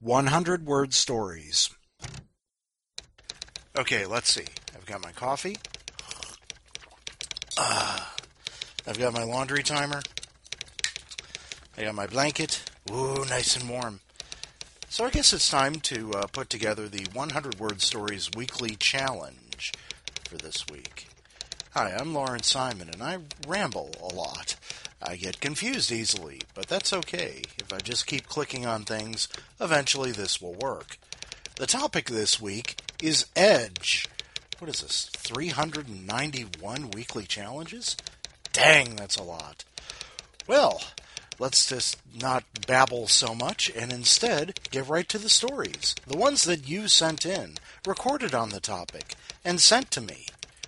100-word stories. Okay, let's see. I've got my coffee. I've got my laundry timer. I got my blanket. Ooh, nice and warm. So I guess it's time to put together the 100-word stories weekly challenge for this week. Hi, I'm Lawrence Simon, and I ramble a lot. I get confused easily, but that's okay. If I just keep clicking on things, eventually this will work. The topic this week is Edge. What is this, 391 weekly challenges? Dang, that's a lot. Well, let's just not babble so much and instead get right to the stories. The ones that you sent in, recorded on the topic, and sent to me.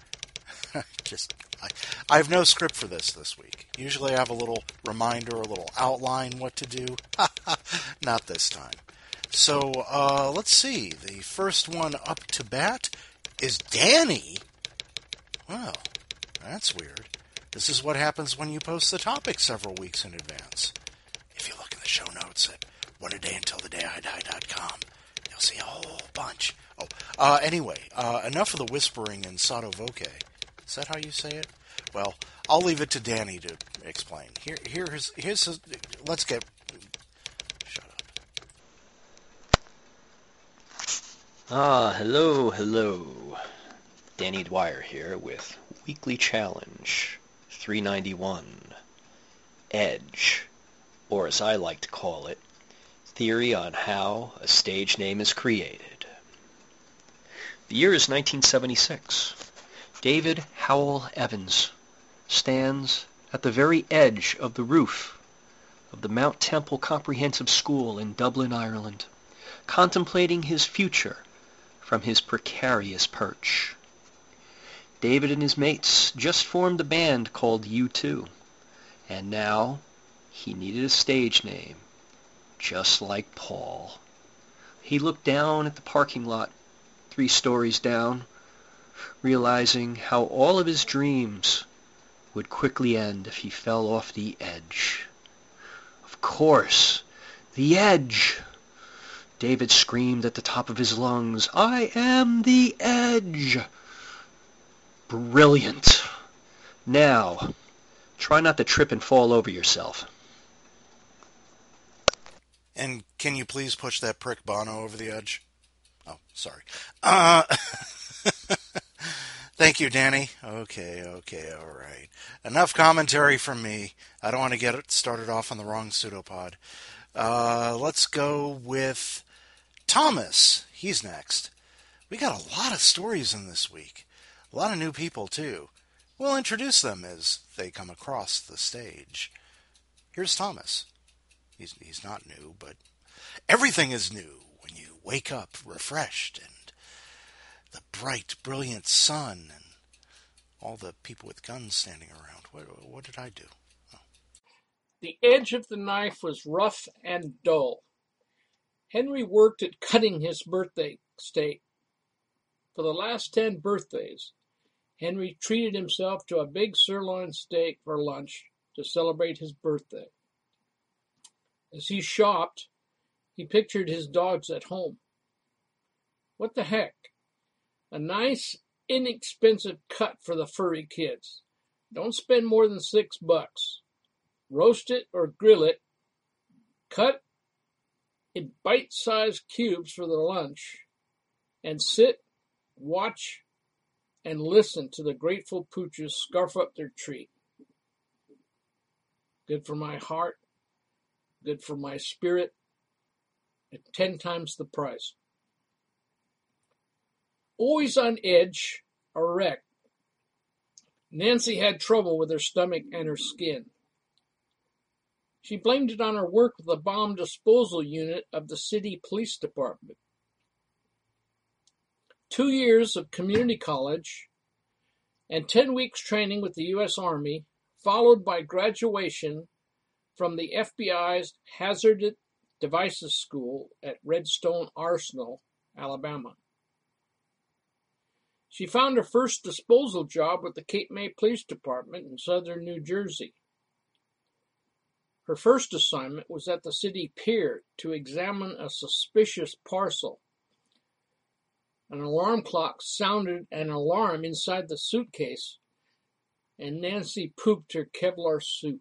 I have no script for this week. Usually I have a little reminder, a little outline what to do. Not this time. So, let's see. The first one up to bat is Danny. Well, that's weird. This is what happens when you post the topic several weeks in advance. If you look in the show notes at oneadayuntilthedayidie.com, you'll see a whole bunch. Anyway, enough of the whispering in sotto voce. Is that how you say it? Well, I'll leave it to Danny to explain. Here's his, let's get... Shut up. Hello. Danny Dwyer here with Weekly Challenge 391, Edge, or as I like to call it, Theory on How a Stage Name is Created. The year is 1976. David Howell Evans stands at the very edge of the roof of the Mount Temple Comprehensive School in Dublin, Ireland, contemplating his future from his precarious perch. David and his mates just formed a band called U2, and now he needed a stage name, just like Paul. He looked down at the parking lot 3 stories down, realizing how all of his dreams would quickly end if he fell off the edge. Of course, the edge! David screamed at the top of his lungs, "I am the edge!" Brilliant. Now, try not to trip and fall over yourself. And can you please push that prick Bono over the edge? Oh, sorry. Thank you, Danny. Okay, all right. Enough commentary from me. I don't want to get it started off on the wrong pseudopod. Let's go with Thomas. He's next. We got a lot of stories in this week. A lot of new people, too. We'll introduce them as they come across the stage. Here's Thomas. He's not new, but everything is new when you wake up refreshed and the bright, brilliant sun and all the people with guns standing around. What did I do? Oh. The edge of the knife was rough and dull. Henry worked at cutting his birthday steak. For the last 10 birthdays, Henry treated himself to a big sirloin steak for lunch to celebrate his birthday. As he shopped, he pictured his dogs at home. What the heck? A nice, inexpensive cut for the furry kids. Don't spend more than $6. Roast it or grill it. Cut in bite-sized cubes for their lunch. And sit, watch, and listen to the grateful pooches scarf up their treat. Good for my heart. Good for my spirit. At 10 times the price. Always on edge, a wreck. Nancy had trouble with her stomach and her skin. She blamed it on her work with the bomb disposal unit of the city police department. 2 years of community college and 10 weeks training with the U.S. Army, followed by graduation from the FBI's Hazardous Devices School at Redstone Arsenal, Alabama. She found her first disposal job with the Cape May Police Department in southern New Jersey. Her first assignment was at the city pier to examine a suspicious parcel. An alarm clock sounded an alarm inside the suitcase, and Nancy pooped her Kevlar suit.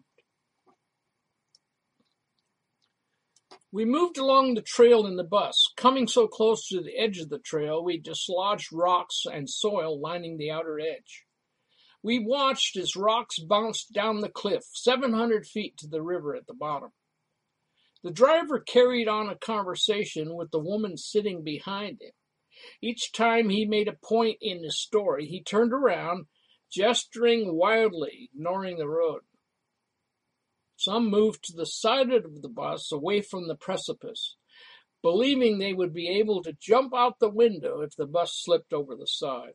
We moved along the trail in the bus. Coming so close to the edge of the trail, we dislodged rocks and soil lining the outer edge. We watched as rocks bounced down the cliff, 700 feet to the river at the bottom. The driver carried on a conversation with the woman sitting behind him. Each time he made a point in his story, he turned around, gesturing wildly, ignoring the road. Some moved to the side of the bus, away from the precipice, believing they would be able to jump out the window if the bus slipped over the side.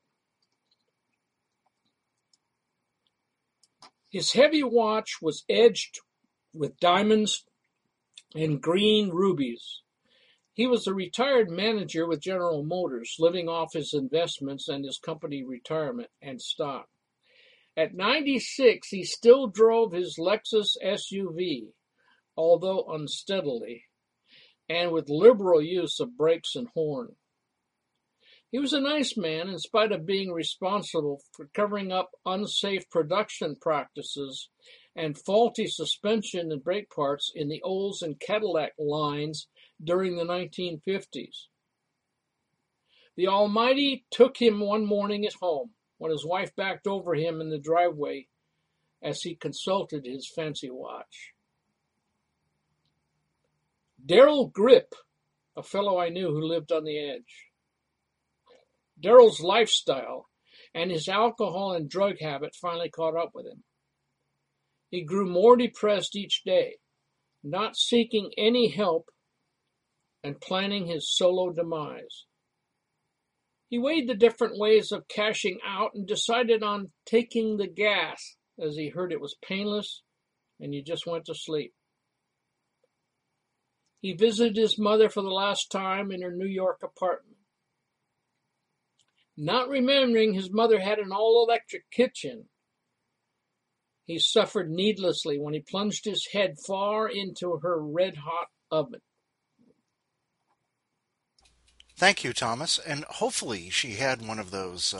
His heavy watch was edged with diamonds and green rubies. He was a retired manager with General Motors, living off his investments and his company retirement and stock. At 96, he still drove his Lexus SUV, although unsteadily, and with liberal use of brakes and horn. He was a nice man in spite of being responsible for covering up unsafe production practices and faulty suspension and brake parts in the Olds and Cadillac lines during the 1950s. The Almighty took him one morning at home when his wife backed over him in the driveway as he consulted his fancy watch. Darrell Grip, a fellow I knew who lived on the edge. Darrell's lifestyle and his alcohol and drug habit finally caught up with him. He grew more depressed each day, not seeking any help and planning his solo demise. He weighed the different ways of cashing out and decided on taking the gas, as he heard it was painless and you just went to sleep. He visited his mother for the last time in her New York apartment. Not remembering his mother had an all-electric kitchen, he suffered needlessly when he plunged his head far into her red-hot oven. Thank you, Thomas. And hopefully she had one of those,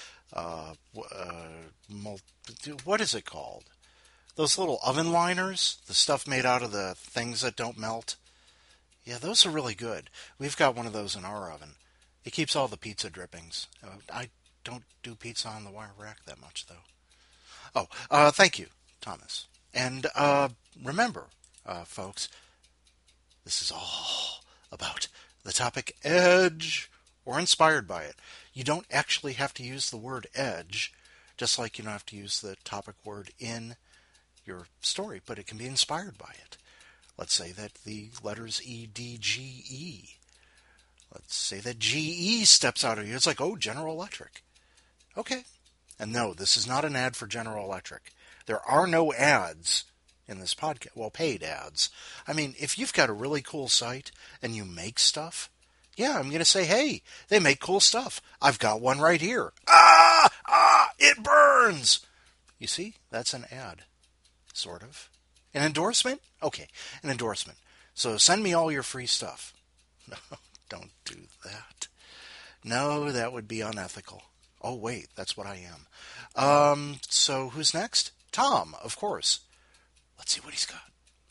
what is it called? Those little oven liners, the stuff made out of the things that don't melt. Yeah, those are really good. We've got one of those in our oven. It keeps all the pizza drippings. I don't do pizza on the wire rack that much, though. Oh, thank you, Thomas. And remember, folks, this is all about the topic edge, or inspired by it. You don't actually have to use the word edge, just like you don't have to use the topic word in your story, but it can be inspired by it. Let's say that the letters E, D, G, E. Let's say that GE steps out of you. It's like, oh, General Electric. Okay. And no, this is not an ad for General Electric. There are no ads in this podcast. Well, paid ads. I mean, if you've got a really cool site and you make stuff, yeah, I'm going to say, hey, they make cool stuff. I've got one right here. It burns. You see, that's an ad, sort of. An endorsement? Okay, an endorsement. So send me all your free stuff. No, don't do that. No, that would be unethical. Oh, wait, that's what I am. So who's next? Tom, of course. Let's see what he's got.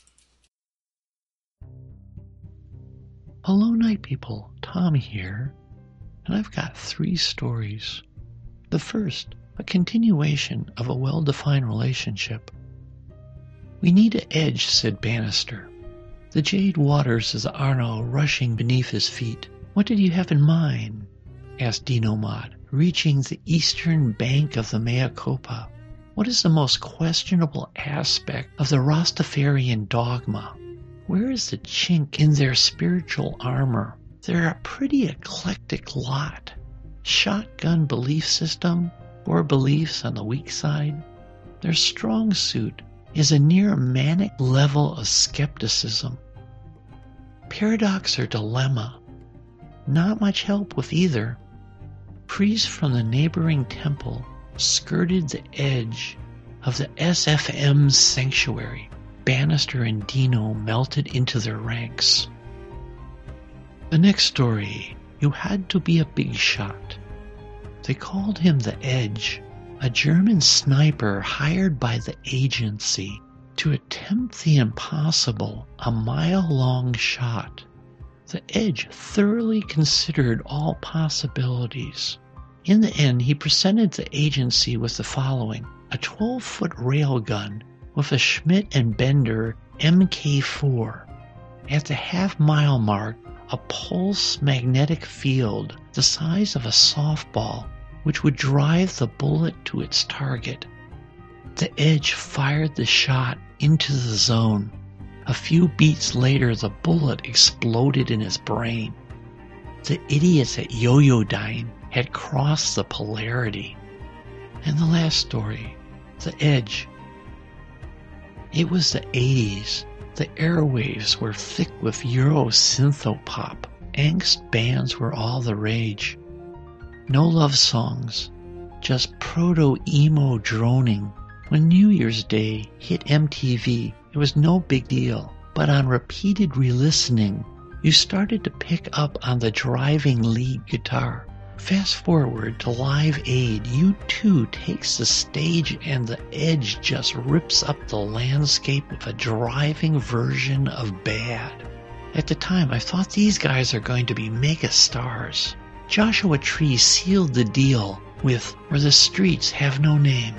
Hello, night people. Tom here. And I've got 3 stories. The first, a continuation of a well-defined relationship. We need an edge, said Bannister. The jade waters as Arno rushing beneath his feet. What did you have in mind? Asked Dinomod, reaching the eastern bank of the Mea Copa. What is the most questionable aspect of the Rastafarian dogma? Where is the chink in their spiritual armor? They're a pretty eclectic lot. Shotgun belief system, or beliefs on the weak side. Their strong suit is a near manic level of skepticism. Paradox or dilemma. Not much help with either. Priests from the neighboring temple skirted the edge of the SFM's sanctuary. Bannister and Dino melted into their ranks. The next story, you had to be a big shot. They called him the Edge, a German sniper hired by the agency to attempt the impossible, a mile-long shot. The Edge thoroughly considered all possibilities. In the end, he presented the agency with the following: a 12-foot railgun with a Schmidt & Bender Mk4. At the half-mile mark, a pulse magnetic field the size of a softball, which would drive the bullet to its target. The Edge fired the shot into the zone. A few beats later, the bullet exploded in his brain. The idiots at Yoyodyne had crossed the polarity. And the last story, the Edge. It was the 80s. The airwaves were thick with Euro synthopop. Angst bands were all the rage. No love songs, just proto-emo droning. When New Year's Day hit MTV, it was no big deal, but on repeated re-listening, you started to pick up on the driving lead guitar. Fast forward to Live Aid, U2 takes the stage and the Edge just rips up the landscape with a driving version of Bad. At the time, I thought these guys are going to be mega stars. Joshua Tree sealed the deal with Where the Streets Have No Name.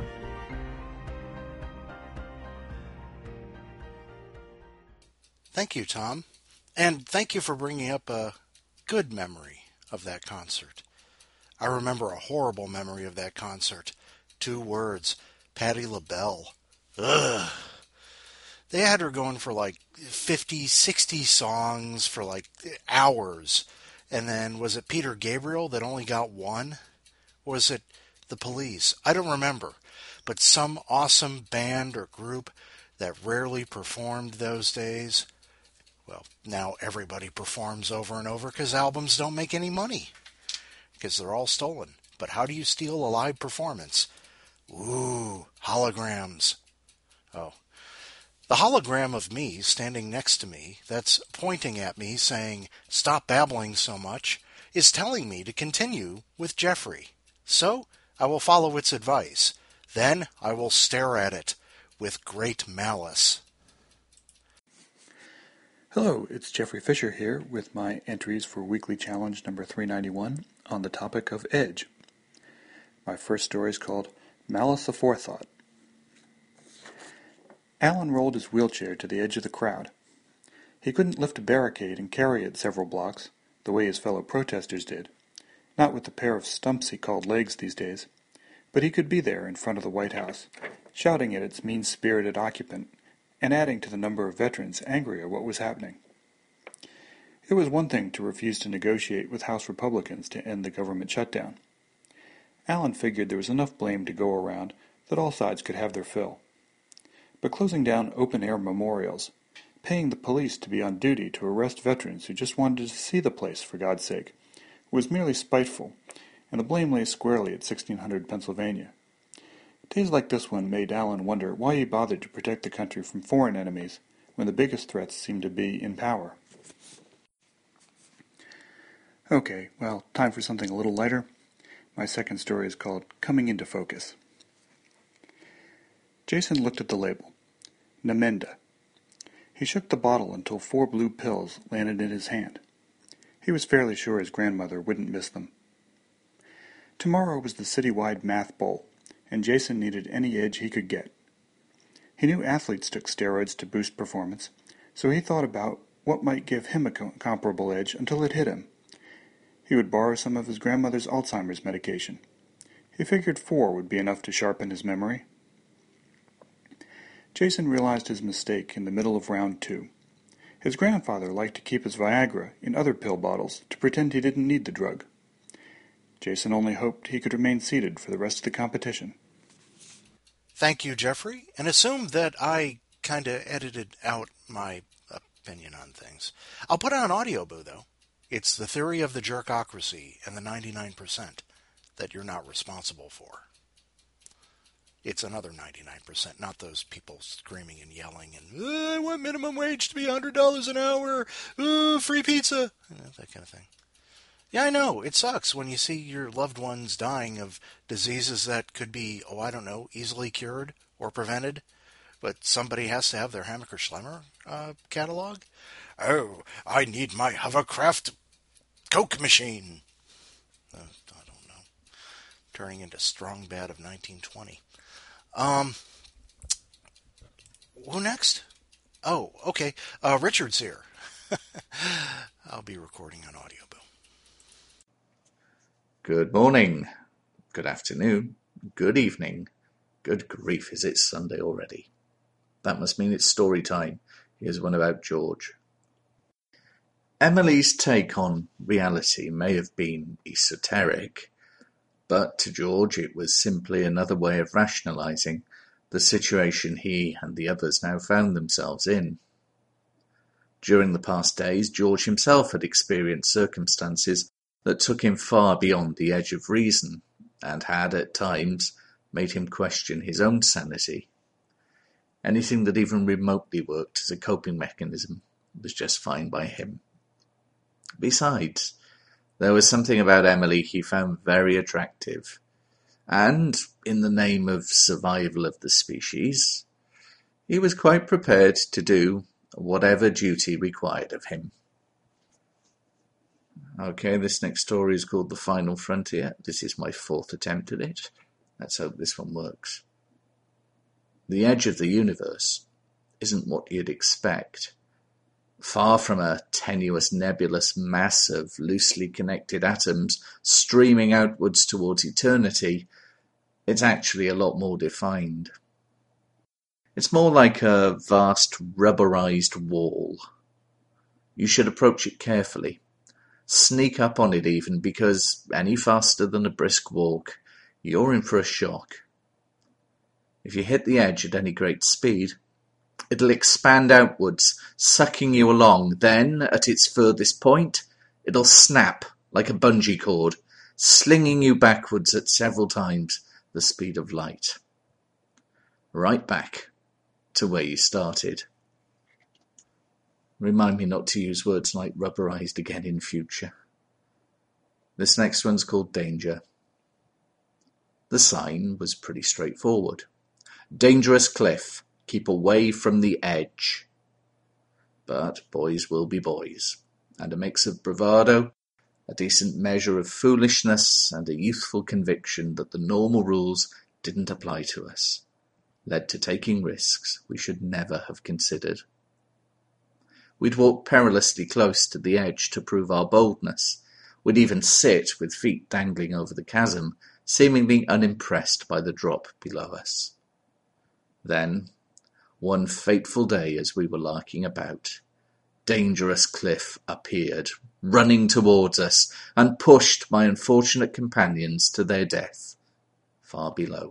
Thank you, Tom. And thank you for bringing up a good memory of that concert. I remember a horrible memory of that concert. 2 words, Patti LaBelle. Ugh. They had her going for like 50, 60 songs for like hours. And then was it Peter Gabriel that only got 1? Or was it the Police? I don't remember. But some awesome band or group that rarely performed those days. Well, now everybody performs over and over because albums don't make any money. Because they're all stolen. But how do you steal a live performance? Ooh, holograms. Oh. The hologram of me standing next to me, that's pointing at me saying, "Stop babbling so much," is telling me to continue with Jeffrey. So, I will follow its advice. Then I will stare at it with great malice. Hello, it's Jeffrey Fisher here with my entries for Weekly Challenge number 391 on the topic of Edge. My first story is called Malice Aforethought. Alan rolled his wheelchair to the edge of the crowd. He couldn't lift a barricade and carry it several blocks, the way his fellow protesters did, not with the pair of stumps he called legs these days, but he could be there in front of the White House, shouting at its mean-spirited occupant, and adding to the number of veterans angry at what was happening. It was one thing to refuse to negotiate with House Republicans to end the government shutdown. Alan figured there was enough blame to go around that all sides could have their fill. But closing down open-air memorials, paying the police to be on duty to arrest veterans who just wanted to see the place, for God's sake, was merely spiteful, and the blame lay squarely at 1600 Pennsylvania. Days like this one made Alan wonder why he bothered to protect the country from foreign enemies when the biggest threats seemed to be in power. Okay, well, time for something a little lighter. My second story is called Coming into Focus. Jason looked at the label. Namenda. He shook the bottle until 4 blue pills landed in his hand. He was fairly sure his grandmother wouldn't miss them. Tomorrow was the citywide math bowl, and Jason needed any edge he could get. He knew athletes took steroids to boost performance, so he thought about what might give him a comparable edge until it hit him. He would borrow some of his grandmother's Alzheimer's medication. He figured 4 would be enough to sharpen his memory. Jason realized his mistake in the middle of round 2. His grandfather liked to keep his Viagra in other pill bottles to pretend he didn't need the drug. Jason only hoped he could remain seated for the rest of the competition. Thank you, Jeffrey, and assume that I kinda edited out my opinion on things. I'll put on audio boo, though. It's the theory of the jerkocracy and the 99% that you're not responsible for. It's another 99%, not those people screaming and yelling and, I want minimum wage to be $100 an hour, free pizza, that kind of thing. Yeah, I know. It sucks when you see your loved ones dying of diseases that could be, easily cured or prevented. But somebody has to have their Hammacher Schlemmer catalog. Oh, I need my hovercraft Coke machine. I don't know. Turning into Strong Bad of 1920. Who next? Oh, okay. Richard's here. I'll be recording on audio, Bill. Good morning, good afternoon, good evening. Good grief, is it Sunday already? That must mean it's story time. Here's one about George. Emily's take on reality may have been esoteric, but to George it was simply another way of rationalizing the situation he and the others now found themselves in. During the past days, George himself had experienced circumstances that took him far beyond the edge of reason, and had, at times, made him question his own sanity. Anything that even remotely worked as a coping mechanism was just fine by him. Besides, there was something about Emily he found very attractive, and, in the name of survival of the species, he was quite prepared to do whatever duty required of him. Okay, this next story is called The Final Frontier. This is my 4th attempt at it. Let's hope this one works. The edge of the universe isn't what you'd expect. Far from a tenuous nebulous mass of loosely connected atoms streaming outwards towards eternity, it's actually a lot more defined. It's more like a vast rubberized wall. You should approach it carefully. Sneak up on it even, because any faster than a brisk walk, you're in for a shock. If you hit the edge at any great speed, it'll expand outwards, sucking you along. Then, at its furthest point, it'll snap like a bungee cord, slinging you backwards at several times the speed of light. Right back to where you started. Remind me not to use words like rubberized again in future. This next one's called Danger. The sign was pretty straightforward. Dangerous cliff. Keep away from the edge. But boys will be boys, and a mix of bravado, a decent measure of foolishness, and a youthful conviction that the normal rules didn't apply to us led to taking risks we should never have considered. We'd walk perilously close to the edge to prove our boldness. We'd even sit with feet dangling over the chasm, seemingly unimpressed by the drop below us. Then, one fateful day as we were larking about, Dangerous Cliff appeared, running towards us, and pushed my unfortunate companions to their death, far below.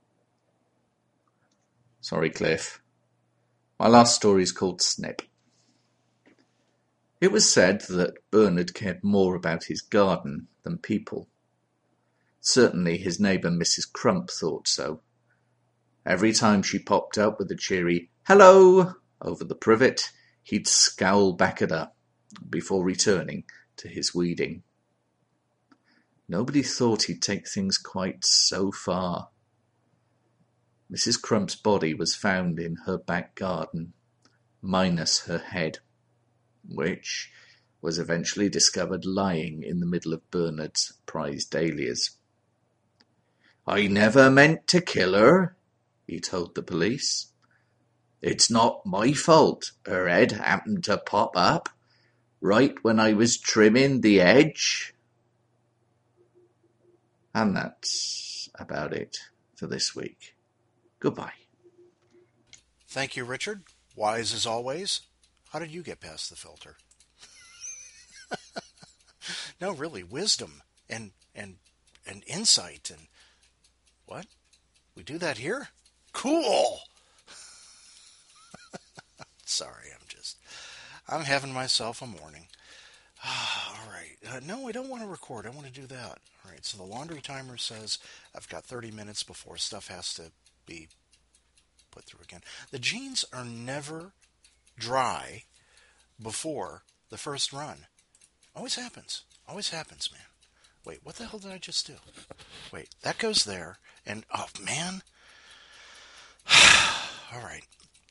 Sorry, Cliff. My last story is called Snip. It was said that Bernard cared more about his garden than people. Certainly his neighbour Mrs. Crump thought so. Every time she popped up with a cheery "hello" over the privet, he'd scowl back at her before returning to his weeding. Nobody thought he'd take things quite so far. Mrs. Crump's body was found in her back garden, minus her head, which was eventually discovered lying in the middle of Bernard's prized dahlias. "I never meant to kill her," he told the police. "It's not my fault her head happened to pop up right when I was trimming the edge." And that's about it for this week. Goodbye. Thank you, Richard. Wise as always. How did you get past the filter? No, really, wisdom and insight and what? We do that here? Cool. Sorry, I'm having myself a morning. All right. No, I don't want to record. I want to do that. All right. So the laundry timer says I've got 30 minutes before stuff has to be put through again. The jeans are never dry before the first run. Always happens. Always happens, man. Wait, what the hell did I just do? Wait, that goes there, and, oh, man. All right.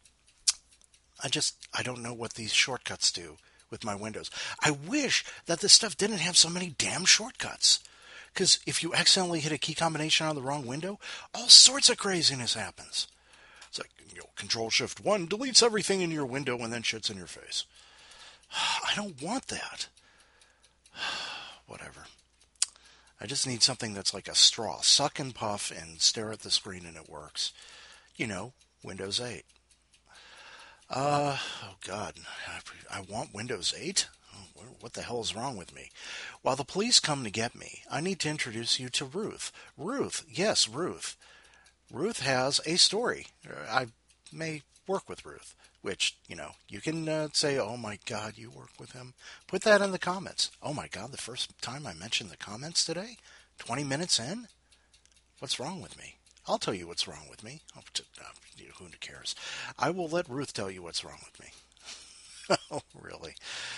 I don't know what these shortcuts do with my windows. I wish that this stuff didn't have so many damn shortcuts. Because if you accidentally hit a key combination on the wrong window, all sorts of craziness happens. It's like, Control-Shift-1 deletes everything in your window and then shits in your face. I don't want that. Whatever. I just need something that's like a straw. Suck and puff and stare at the screen and it works. Windows 8. Oh, God. I want Windows 8? What the hell is wrong with me? While the police come to get me, I need to introduce you to Ruth. Ruth. Yes, Ruth. Ruth has a story. I may work with Ruth, which, you can say, oh, my God, you work with him. Put that in the comments. Oh, my God, the first time I mentioned the comments today? 20 minutes in? What's wrong with me? I'll tell you what's wrong with me. Who cares? I will let Ruth tell you what's wrong with me. Oh, really?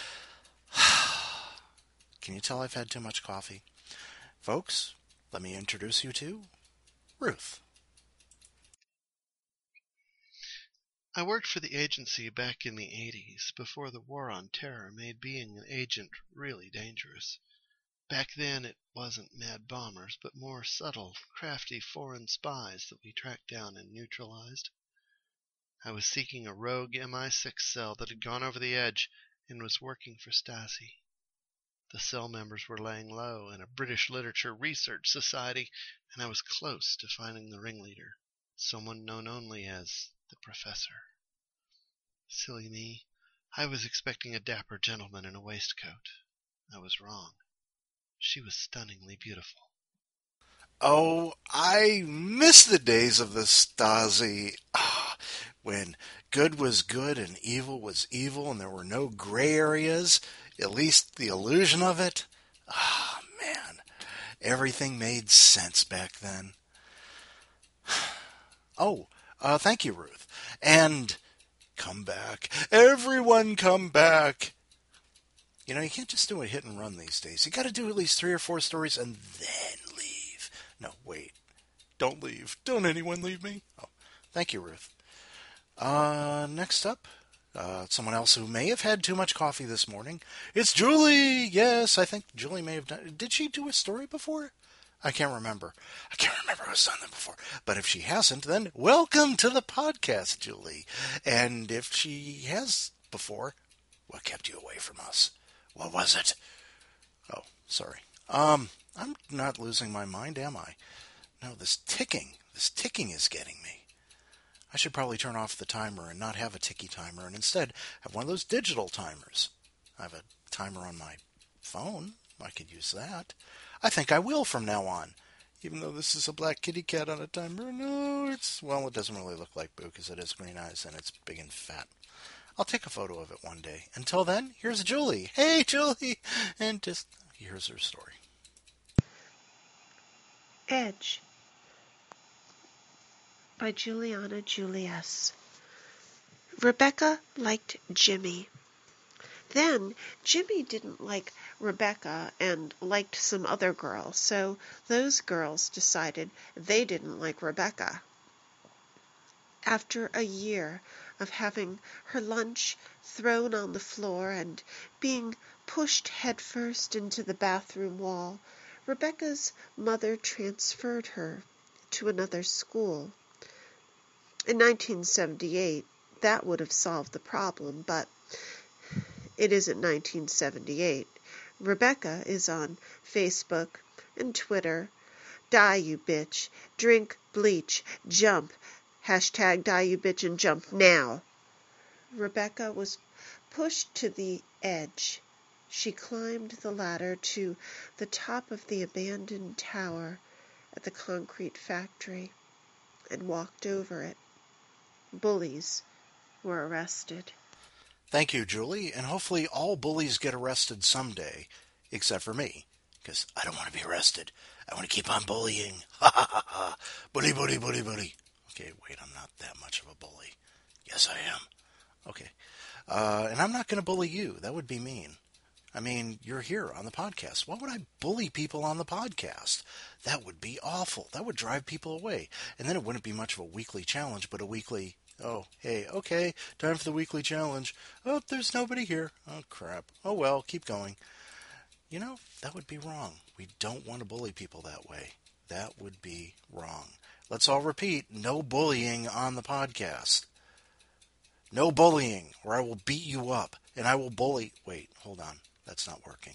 Can you tell I've had too much coffee? Folks, let me introduce you to Ruth. I worked for the agency back in the 80s, before the War on Terror made being an agent really dangerous. Back then it wasn't mad bombers, but more subtle, crafty foreign spies that we tracked down and neutralized. I was seeking a rogue MI6 cell that had gone over the edge and was working for Stasi. The cell members were laying low in a British Literature Research Society, and I was close to finding the ringleader, someone known only as the Professor. Silly me. I was expecting a dapper gentleman in a waistcoat. I was wrong. She was stunningly beautiful. Oh, I miss the days of the Stasi, when good was good and evil was evil and there were no gray areas, at least the illusion of it. Man, everything made sense back then. Oh, thank you, Ruth. And come back. Everyone come back. You can't just do a hit and run these days. You got to do at least 3 or 4 stories and then leave. No, wait. Don't leave. Don't anyone leave me. Oh, thank you, Ruth. Next up, someone else who may have had too much coffee this morning. It's Julie. Yes, I think Julie may have done. Did she do a story before? I can't remember. Who's done them before. But if she hasn't, then welcome to the podcast, Julie. And if she has before, what kept you away from us? What was it? Oh, sorry. I'm not losing my mind, am I? No, this ticking is getting me. I should probably turn off the timer and not have a ticky timer and instead have one of those digital timers. I have a timer on my phone. I could use that. I think I will from now on. Even though this is a black kitty cat on a timer. No, it doesn't really look like Boo because it has green eyes and it's big and fat. I'll take a photo of it one day. Until then, here's Julie. Hey, Julie! And here's her story. Edge by Juliana Julius. Rebecca liked Jimmy. Then Jimmy didn't like Rebecca and liked some other girl, so those girls decided they didn't like Rebecca. After a year of having her lunch thrown on the floor and being pushed headfirst into the bathroom wall, Rebecca's mother transferred her to another school. In 1978, that would have solved the problem, but it isn't 1978. Rebecca is on Facebook and Twitter. Die, you bitch. Drink bleach. Jump. Hashtag die, you bitch, and jump now. Rebecca was pushed to the edge. She climbed the ladder to the top of the abandoned tower at the concrete factory and walked over it. Bullies were arrested. Thank you, Julie, and hopefully all bullies get arrested someday, except for me, because I don't want to be arrested. I want to keep on bullying. Ha ha ha ha. Bully, bully, bully, bully. Okay, wait, I'm not that much of a bully. Yes, I am. Okay. And I'm not going to bully you. That would be mean. I mean, you're here on the podcast. Why would I bully people on the podcast? That would be awful. That would drive people away. And then it wouldn't be much of a weekly challenge, but a weekly, oh, hey, okay, time for the weekly challenge. Oh, there's nobody here. Oh, crap. Oh, well, keep going. You know, that would be wrong. We don't want to bully people that way. That would be wrong. Let's all repeat, no bullying on the podcast. No bullying, or I will beat you up, and I will bully... Wait, hold on. That's not working.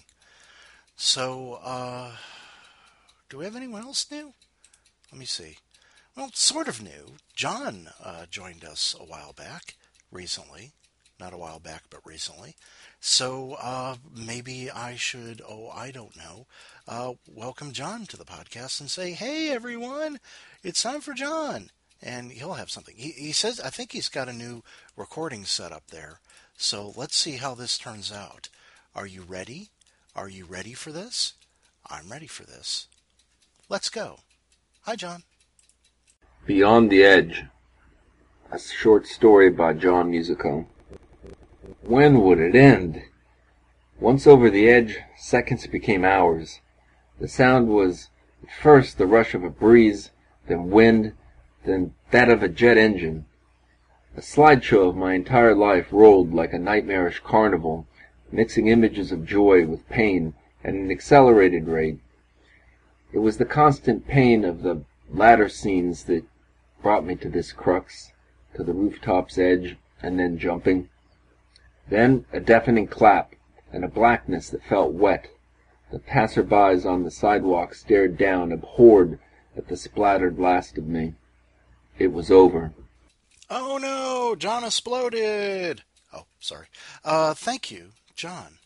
So, do we have anyone else new? Let me see. Well, sort of new. John joined us a while back, recently. Not a while back, but recently. So, maybe I should, I don't know, welcome John to the podcast and say, hey, everyone, it's time for John. And he'll have something. He says, I think he's got a new recording set up there. So let's see how this turns out. Are you ready? Are you ready for this? I'm ready for this. Let's go. Hi, John. Beyond the Edge, a short story by John Musico. When would it end? Once over the edge, seconds became hours. The sound was at first the rush of a breeze, then wind, then that of a jet engine. A slideshow of my entire life rolled like a nightmarish carnival, mixing images of joy with pain at an accelerated rate. It was the constant pain of the latter scenes that brought me to this crux, to the rooftop's edge, and then jumping. Then a deafening clap, and a blackness that felt wet. The passer-bys on the sidewalk stared down, abhorred at the splattered last of me. It was over. Oh no, John exploded. Oh, sorry. Thank you, John.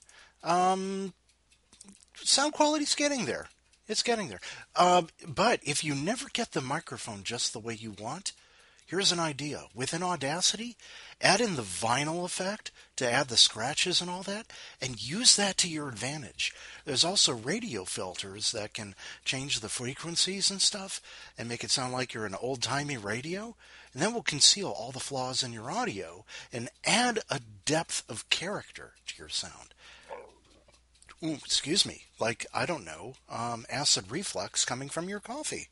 Sound quality's getting there. It's getting there. But if you never get the microphone just the way you want, here's an idea. Within Audacity, add in the vinyl effect to add the scratches and all that, and use that to your advantage. There's also radio filters that can change the frequencies and stuff and make it sound like you're an old-timey radio, and that will conceal all the flaws in your audio and add a depth of character to your sound. Ooh, excuse me, like, I don't know, acid reflux coming from your coffee.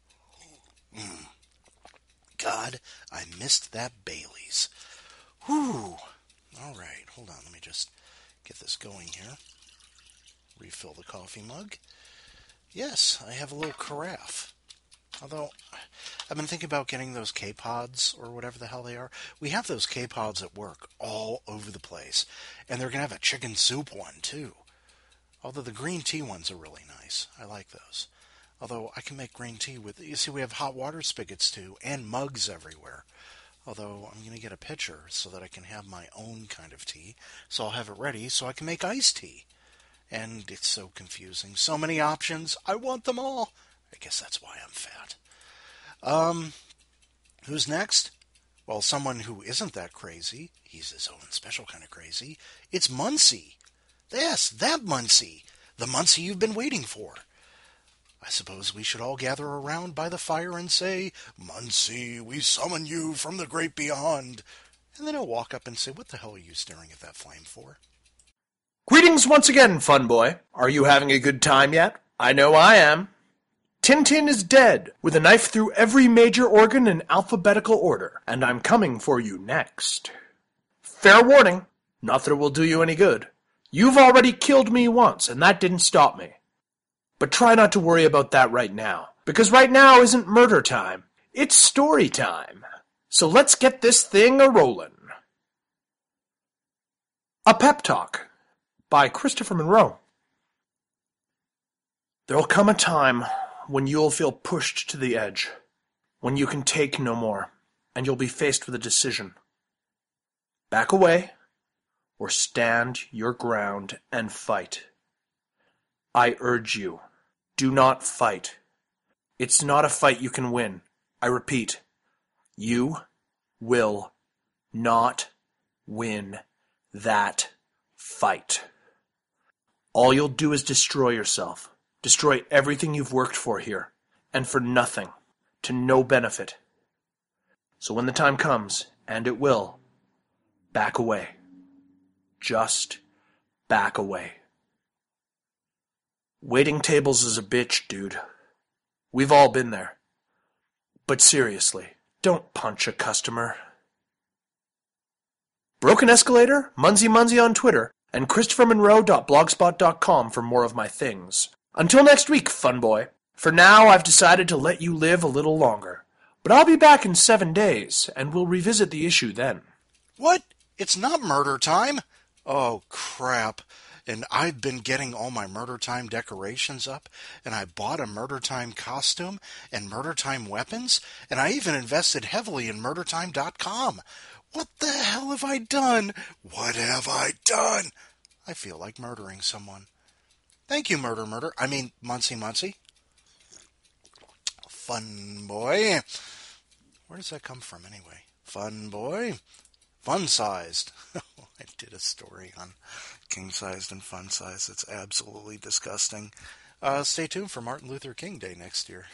God, I missed that Bailey's. Whew. All right, hold on. Let me just get this going here. Refill the coffee mug. Yes, I have a little carafe. Although, I've been thinking about getting those K-Pods, or whatever the hell they are. We have those K-Pods at work all over the place. And they're going to have a chicken soup one, too. Although the green tea ones are really nice. I like those. Although I can make green tea with... You see, we have hot water spigots, too, and mugs everywhere. Although I'm going to get a pitcher so that I can have my own kind of tea. So I'll have it ready so I can make iced tea. And it's so confusing. So many options. I want them all. I guess that's why I'm fat. Who's next? Well, someone who isn't that crazy. He's his own special kind of crazy. It's Muncie. Yes, that Muncie. The Muncie you've been waiting for. I suppose we should all gather around by the fire and say, Muncie, we summon you from the great beyond. And then he'll walk up and say, what the hell are you staring at that flame for? Greetings once again, fun boy. Are you having a good time yet? I know I am. Tintin is dead, with a knife through every major organ in alphabetical order, and I'm coming for you next. Fair warning, not that it will do you any good. You've already killed me once, and that didn't stop me. But try not to worry about that right now, because right now isn't murder time. It's story time. So let's get this thing a-rollin'. A Pep Talk by Christopher Monroe. There'll come a time when you'll feel pushed to the edge, when you can take no more, and you'll be faced with a decision. Back away, or stand your ground and fight. I urge you, do not fight. It's not a fight you can win. I repeat, you will not win that fight. All you'll do is destroy yourself. Destroy everything you've worked for here, and for nothing, to no benefit. So when the time comes, and it will, back away. Just back away. Waiting tables is a bitch, dude. We've all been there. But seriously, don't punch a customer. Broken Escalator, Munzie on Twitter, and ChristopherMonroe.blogspot.com for more of my things. Until next week, fun boy. For now, I've decided to let you live a little longer. But I'll be back in 7 days, and we'll revisit the issue then. What? It's not murder time? Oh, crap. And I've been getting all my Murder Time decorations up, and I bought a Murder Time costume and Murder Time weapons, and I even invested heavily in MurderTime.com. What the hell have I done? What have I done? I feel like murdering someone. Thank you, Muncie. Fun boy. Where does that come from anyway? Fun boy. Fun-sized. I did a story on king-sized and fun-sized. It's absolutely disgusting. Stay tuned for Martin Luther King Day next year.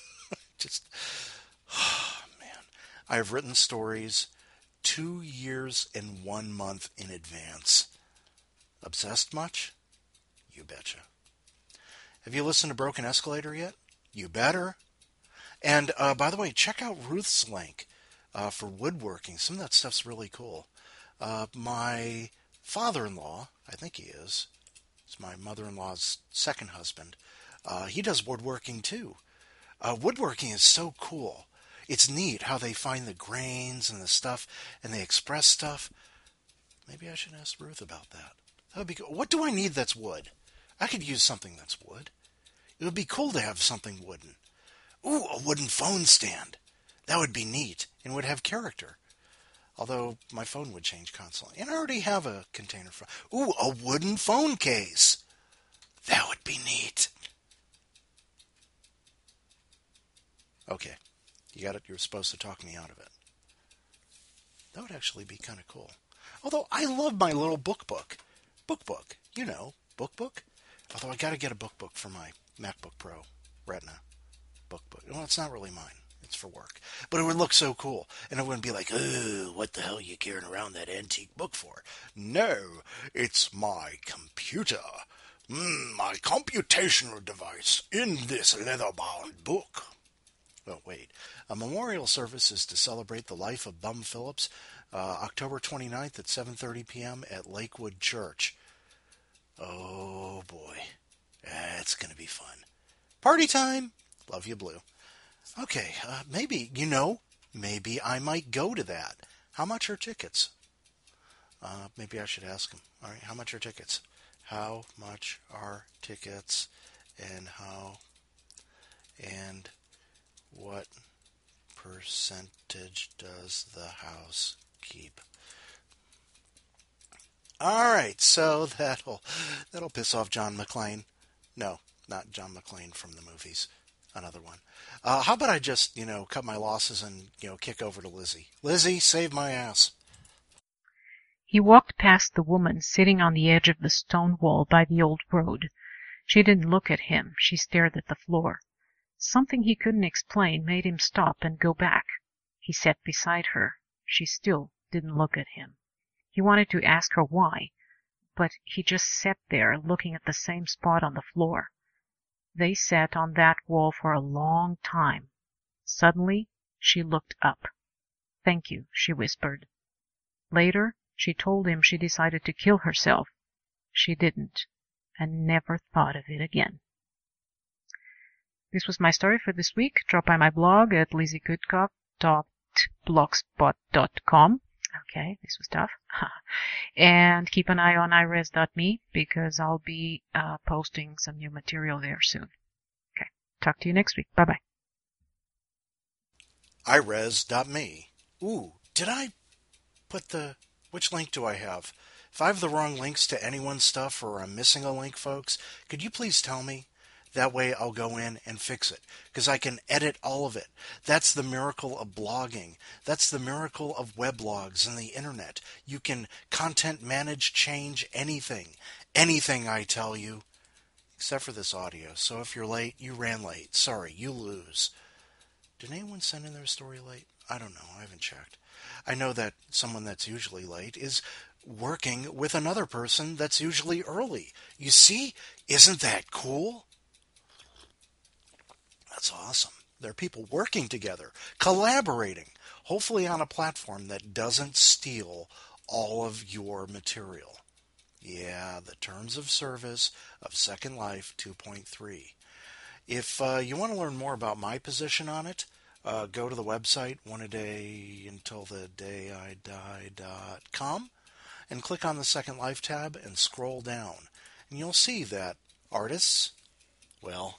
Man. I have written stories 2 years and 1 month in advance. Obsessed much? You betcha. Have you listened to Broken Escalator yet? You better. And, by the way, check out Ruth's link for woodworking. Some of that stuff's really cool. My father-in-law, I think he is, it's my mother-in-law's second husband, he does woodworking too. Woodworking is so cool. It's neat how they find the grains and the stuff, and they express stuff. Maybe I should ask Ruth about that. That would be cool. What do I need that's wood? I could use something that's wood. It would be cool to have something wooden. Ooh, a wooden phone stand. That would be neat and would have character. Although my phone would change constantly. And I already have a container phone. Ooh, a wooden phone case. That would be neat. Okay. You got it. You're supposed to talk me out of it. That would actually be kind of cool. Although I love my little book. Book. You know, book. Although I got to get a book for my MacBook Pro Retina book. Well, it's not really mine. It's for work. But it would look so cool. And it wouldn't be like, oh, what the hell are you carrying around that antique book for? No, it's my computer. My computational device in this leather-bound book. Oh, wait. A memorial service is to celebrate the life of Bum Phillips, October 29th at 7:30 p.m. at Lakewood Church. Oh, boy. That's going to be fun. Party time. Love you, Blue. Okay, maybe I might go to that. How much are tickets? Maybe I should ask him. All right, how much are tickets? How much are tickets? And what percentage does the house keep? All right, so that'll piss off John McClane. No, not John McClane from the movies. Another one. How about I just, cut my losses and, kick over to Lizzie. Lizzie, save my ass. He walked past the woman sitting on the edge of the stone wall by the old road. She didn't look at him. She stared at the floor. Something he couldn't explain made him stop and go back. He sat beside her. She still didn't look at him. He wanted to ask her why, but he just sat there looking at the same spot on the floor. They sat on that wall for a long time. Suddenly, she looked up. "Thank you," she whispered. Later, she told him she decided to kill herself. She didn't, and never thought of it again. This was my story for this week. Drop by my blog at lizziegoodcock.blogspot.com. Okay, this was tough. And keep an eye on iRes.me because I'll be posting some new material there soon. Okay, talk to you next week. Bye-bye. iRes.me. Ooh, did I put which link do I have? If I have the wrong links to anyone's stuff or I'm missing a link, folks, could you please tell me? That way I'll go in and fix it, because I can edit all of it. That's the miracle of blogging. That's the miracle of weblogs and the internet. You can content manage, change anything. Anything, I tell you. Except for this audio. So if you're late, you ran late. Sorry, you lose. Did anyone send in their story late? I don't know. I haven't checked. I know that someone that's usually late is working with another person that's usually early. You see? Isn't that cool? That's awesome. There are people working together, collaborating, hopefully on a platform that doesn't steal all of your material. Yeah, the terms of service of Second Life 2.3. If you want to learn more about my position on it, go to the website oneadayuntilthedayidie.com and click on the Second Life tab and scroll down. And you'll see that artists, well,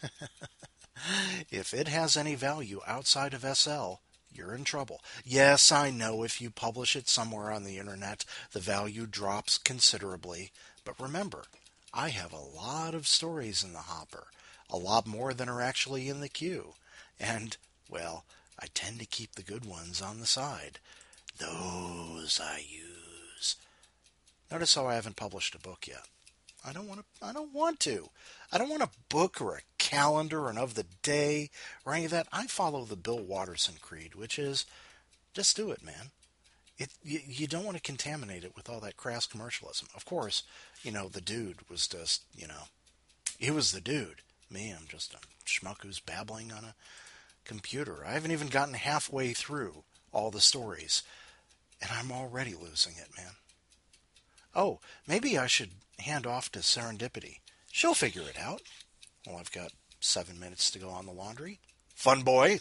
if it has any value outside of SL, you're in trouble. Yes, I know if you publish it somewhere on the internet, the value drops considerably. But remember, I have a lot of stories in the hopper, a lot more than are actually in the queue. And, well, I tend to keep the good ones on the side. Those I use. Notice how I haven't published a book yet. I don't want to. I don't want a book or a calendar or an of the day or any of that. I follow the Bill Watterson creed, which is just do it, man. You don't want to contaminate it with all that crass commercialism. Of course, the dude was just, he was the dude. Me, I'm just a schmuck who's babbling on a computer. I haven't even gotten halfway through all the stories, and I'm already losing it, man. Oh, maybe I should hand off to Serendipity. She'll figure it out. Well, I've got 7 minutes to go on the laundry. Fun boy.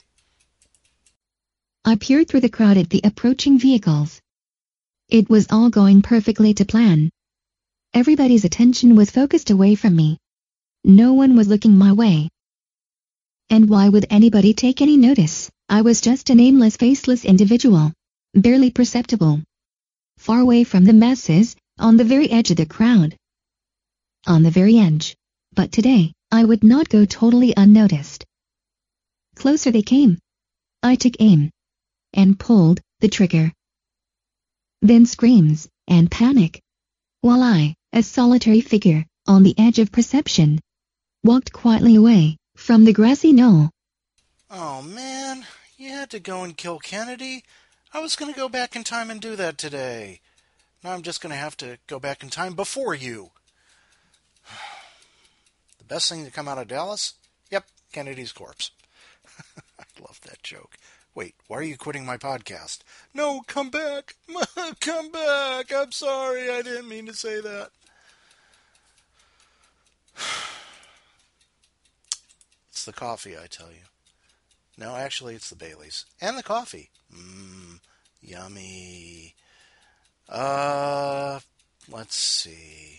I peered through the crowd at the approaching vehicles. It was all going perfectly to plan. Everybody's attention was focused away from me. No one was looking my way. And why would anybody take any notice? I was just a nameless, faceless individual, barely perceptible. Far away from the masses, on the very edge of the crowd. On the very edge. But today, I would not go totally unnoticed. Closer they came. I took aim. And pulled the trigger. Then screams and panic. While I, a solitary figure, on the edge of perception, walked quietly away from the grassy knoll. Oh man, you had to go and kill Kennedy? I was going to go back in time and do that today. Now I'm just going to have to go back in time before you. The best thing to come out of Dallas? Yep, Kennedy's corpse. I love that joke. Wait, why are you quitting my podcast? No, come back. Come back. I'm sorry. I didn't mean to say that. It's the coffee, I tell you. No, actually, it's the Baileys. And the coffee. Yummy. Let's see.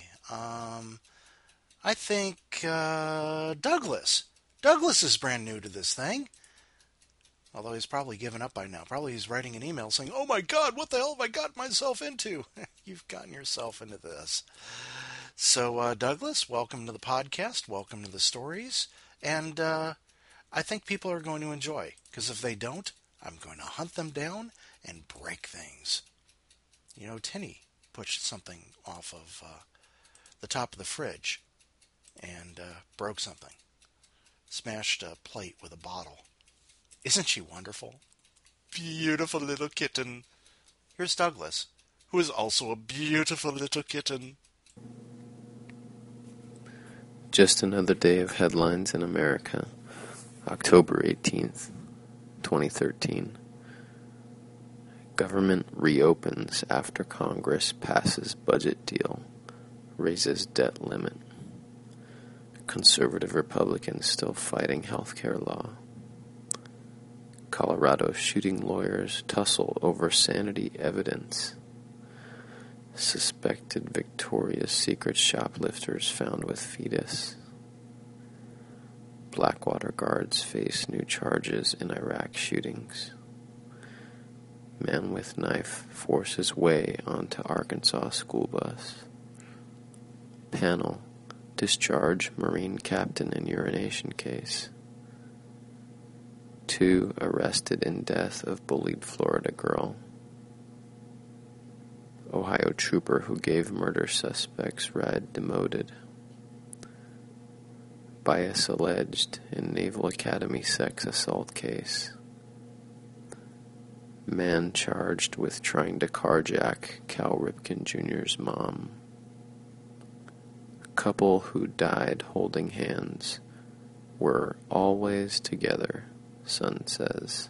I think, Douglas. Douglas is brand new to this thing. Although he's probably given up by now. Probably he's writing an email saying, oh my God, what the hell have I gotten myself into? You've gotten yourself into this. So, Douglas, welcome to the podcast. Welcome to the stories. And I think people are going to enjoy. Because if they don't, I'm going to hunt them down and break things. Tinny pushed something off of the top of the fridge and broke something. Smashed a plate with a bottle. Isn't she wonderful? Beautiful little kitten. Here's Douglas, who is also a beautiful little kitten. Just another day of headlines in America. October 18th, 2013. Government reopens after Congress passes budget deal, raises debt limit. Conservative Republicans still fighting healthcare law. Colorado shooting lawyers tussle over sanity evidence. Suspected Victoria's Secret shoplifters found with fetus. Blackwater guards face new charges in Iraq shootings. Man with knife forces way onto Arkansas school bus. Panel, discharge Marine captain in urination case. 2 arrested in death of bullied Florida girl. Ohio trooper who gave murder suspects ride demoted. Bias alleged in Naval Academy sex assault case. Man charged with trying to carjack Cal Ripken Jr.'s mom. A couple who died holding hands were always together, Son says.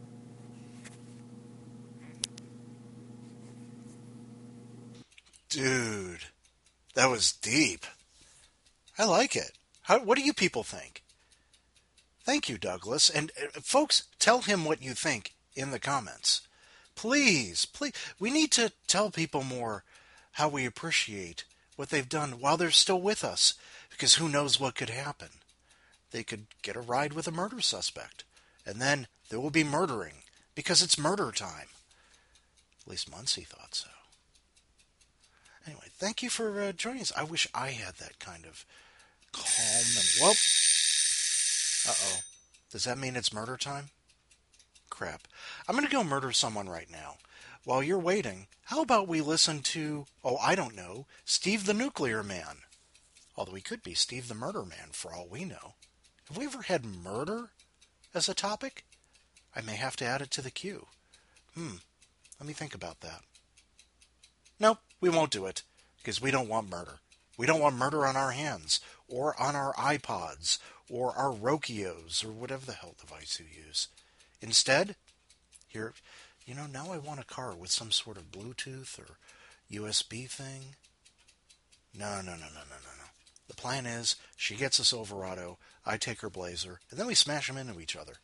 Dude, that was deep. I like it. What do you people think? Thank you, Douglas. And folks, tell him what you think in the comments. Please. We need to tell people more how we appreciate what they've done while they're still with us, because who knows what could happen. They could get a ride with a murder suspect, and then there will be murdering, because it's murder time. At least Muncie thought so. Anyway, thank you for joining us. I wish I had that kind of calm and... Whoop! Uh-oh. Does that mean it's murder time? Crap. I'm going to go murder someone right now. While you're waiting, how about we listen to, I don't know, Steve the Nuclear Man? Although he could be Steve the Murder Man, for all we know. Have we ever had murder as a topic? I may have to add it to the queue. Let me think about that. Nope, we won't do it, because we don't want murder. We don't want murder on our hands, or on our iPods, or our Rokios, or whatever the hell device you use. Instead, here, now I want a car with some sort of Bluetooth or USB thing. No. The plan is, she gets a Silverado, I take her Blazer, and then we smash them into each other.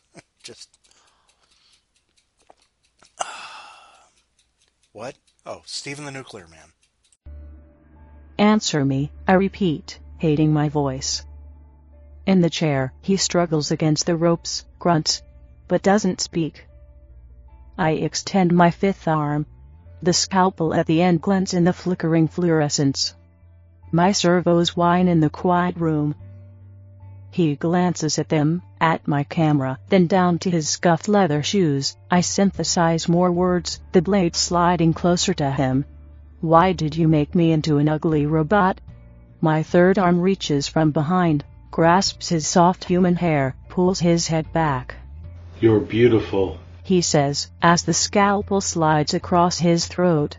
What? Oh, Stephen the Nuclear Man. Answer me, I repeat, hating my voice. In the chair, he struggles against the ropes, grunts, but doesn't speak. I extend my fifth arm. The scalpel at the end glints in the flickering fluorescence. My servos whine in the quiet room. He glances at them, at my camera, then down to his scuffed leather shoes. I synthesize more words, the blade sliding closer to him. Why did you make me into an ugly robot? My third arm reaches from behind, grasps his soft human hair, pulls his head back. You're beautiful, he says, as the scalpel slides across his throat.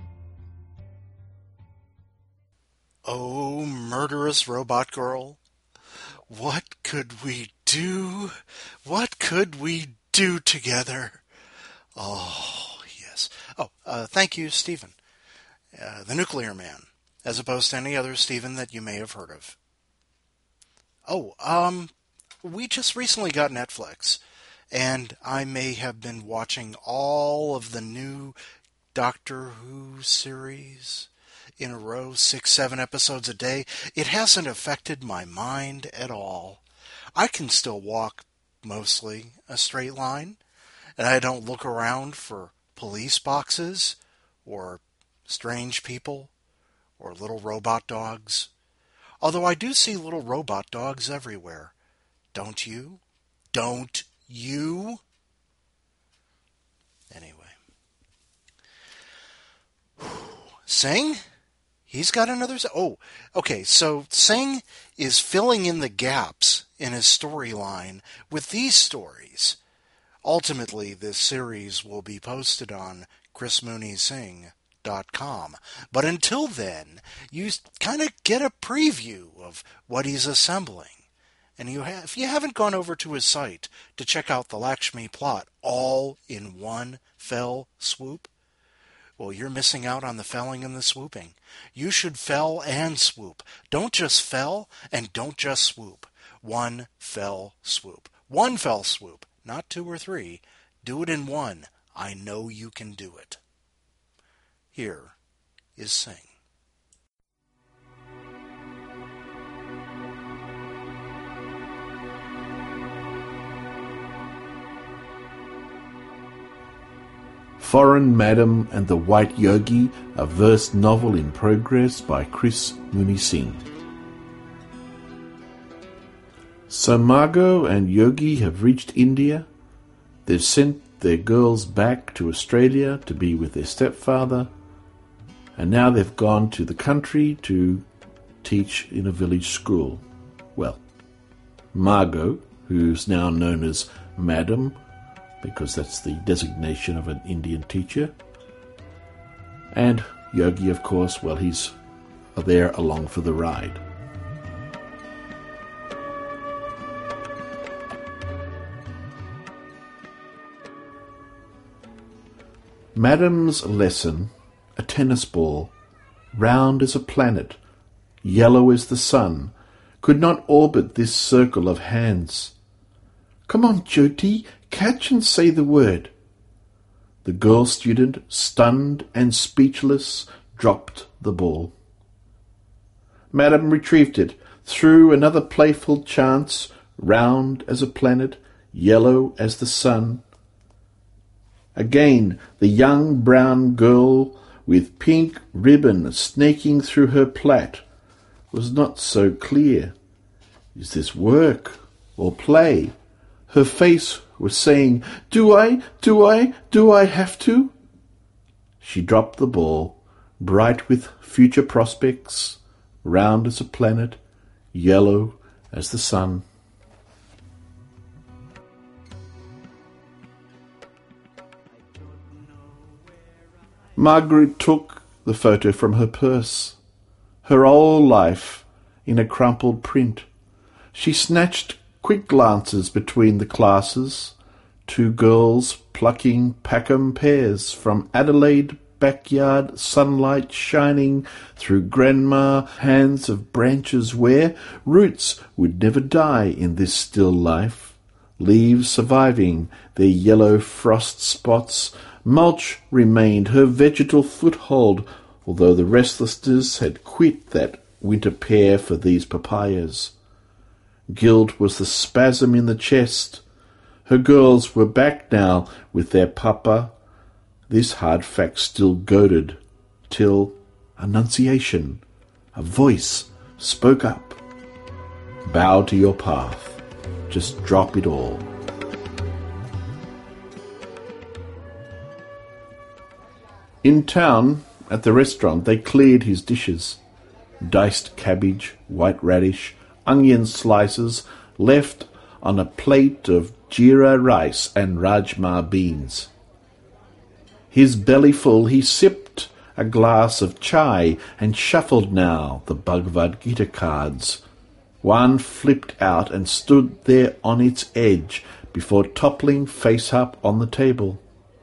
Oh, murderous robot girl. What could we do? What could we do together? Oh, yes. Thank you, Stephen. The Nuclear Man, as opposed to any other Stephen that you may have heard of. We just recently got Netflix, and I may have been watching all of the new Doctor Who series in a row, 6-7 episodes a day. It hasn't affected my mind at all. I can still walk mostly a straight line, and I don't look around for police boxes or strange people or little robot dogs. Although I do see little robot dogs everywhere. Don't you? Don't you? Anyway. Sing? He's got another... okay, so Singh is filling in the gaps in his storyline with these stories. Ultimately, this series will be posted on chrismooneySing.com. But until then, you kind of get a preview of what he's assembling. And if you haven't gone over to his site to check out the Lakshmi plot all in one fell swoop, well, you're missing out on the felling and the swooping. You should fell and swoop. Don't just fell and don't just swoop. One fell swoop. One fell swoop, not 2 or 3. Do it in one. I know you can do it. Here is Sing. Foreign Madam and the White Yogi, a verse novel in progress by Chris Mooney Singh. So Margot and Yogi have reached India. They've sent their girls back to Australia to be with their stepfather, and now they've gone to the country to teach in a village school. Well, Margot, who's now known as Madam, because that's the designation of an Indian teacher. And Yogi, of course, well, he's there along for the ride. Madam's lesson, a tennis ball, round as a planet, yellow as the sun, could not orbit this circle of hands. Come on, Jyoti, catch and say the word. The girl student, stunned and speechless, dropped the ball. Madam retrieved it, threw another playful chance, round as a planet, yellow as the sun. Again, the young brown girl, with pink ribbon snaking through her plait, was not so clear. Is this work or play? Her face was saying, Do I have to? She dropped the ball, bright with future prospects, round as a planet, yellow as the sun. Margaret took the photo from her purse, her whole life in a crumpled print. She snatched quick glances between the classes, two girls plucking Packham pears from Adelaide backyard, sunlight shining through grandma hands of branches where roots would never die in this still life, leaves surviving their yellow frost spots. Mulch remained her vegetal foothold, although the restlessness had quit that winter pear for these papayas. Guilt was the spasm in the chest. Her girls were back now with their papa. This hard fact still goaded, till Annunciation, a voice, spoke up. Bow to your path. Just drop it all. In town, at the restaurant, they cleared his dishes. Diced cabbage, white radish, onion slices left on a plate of jeera rice and rajma beans. His belly full, he sipped a glass of chai and shuffled now the Bhagavad Gita cards. One flipped out and stood there on its edge before toppling face up on the table.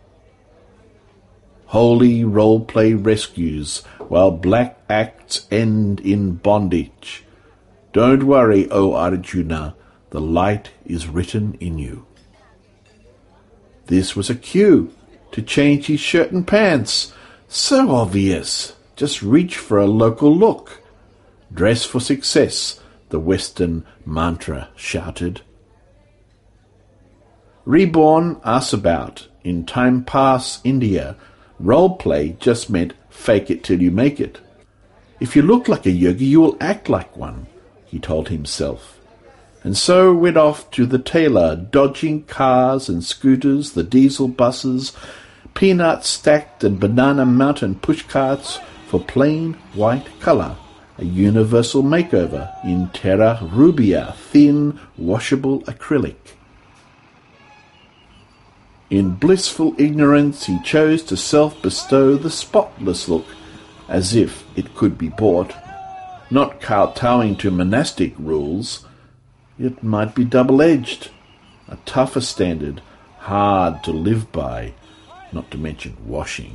Holy role-play rescues while black acts end in bondage. Don't worry, O Arjuna, the light is written in you. This was a cue to change his shirt and pants. So obvious. Just reach for a local look. Dress for success, the Western mantra shouted. Reborn ass about in time pass India. Role-play just meant fake it till you make it. If you look like a yogi, you will act like one, he told himself. And so went off to the tailor, dodging cars and scooters, the diesel buses, peanut stacked and banana mountain pushcarts for plain white colour, a universal makeover in terra rubia, thin, washable acrylic. In blissful ignorance he chose to self-bestow the spotless look, as if it could be bought, not kowtowing to monastic rules. It might be double-edged, a tougher standard, hard to live by, not to mention washing.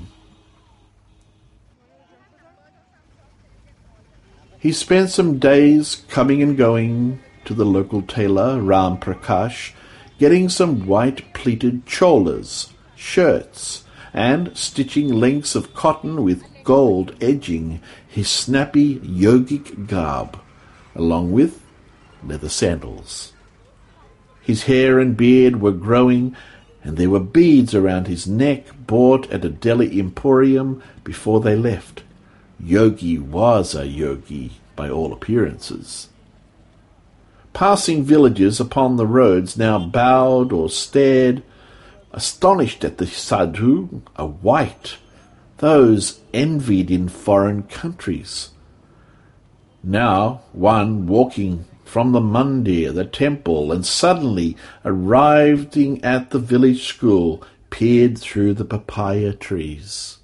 He spent some days coming and going to the local tailor, Ram Prakash, getting some white pleated cholas, shirts, and stitching lengths of cotton with gold edging his snappy yogic garb, along with leather sandals. His hair and beard were growing, and there were beads around his neck bought at a Delhi emporium before they left. Yogi was a yogi, by all appearances. Passing villages upon the roads now bowed or stared, astonished at the sadhu, a white, those envied in foreign countries. Now one walking from the mandir, the temple, and suddenly, arriving at the village school, peered through the papaya trees.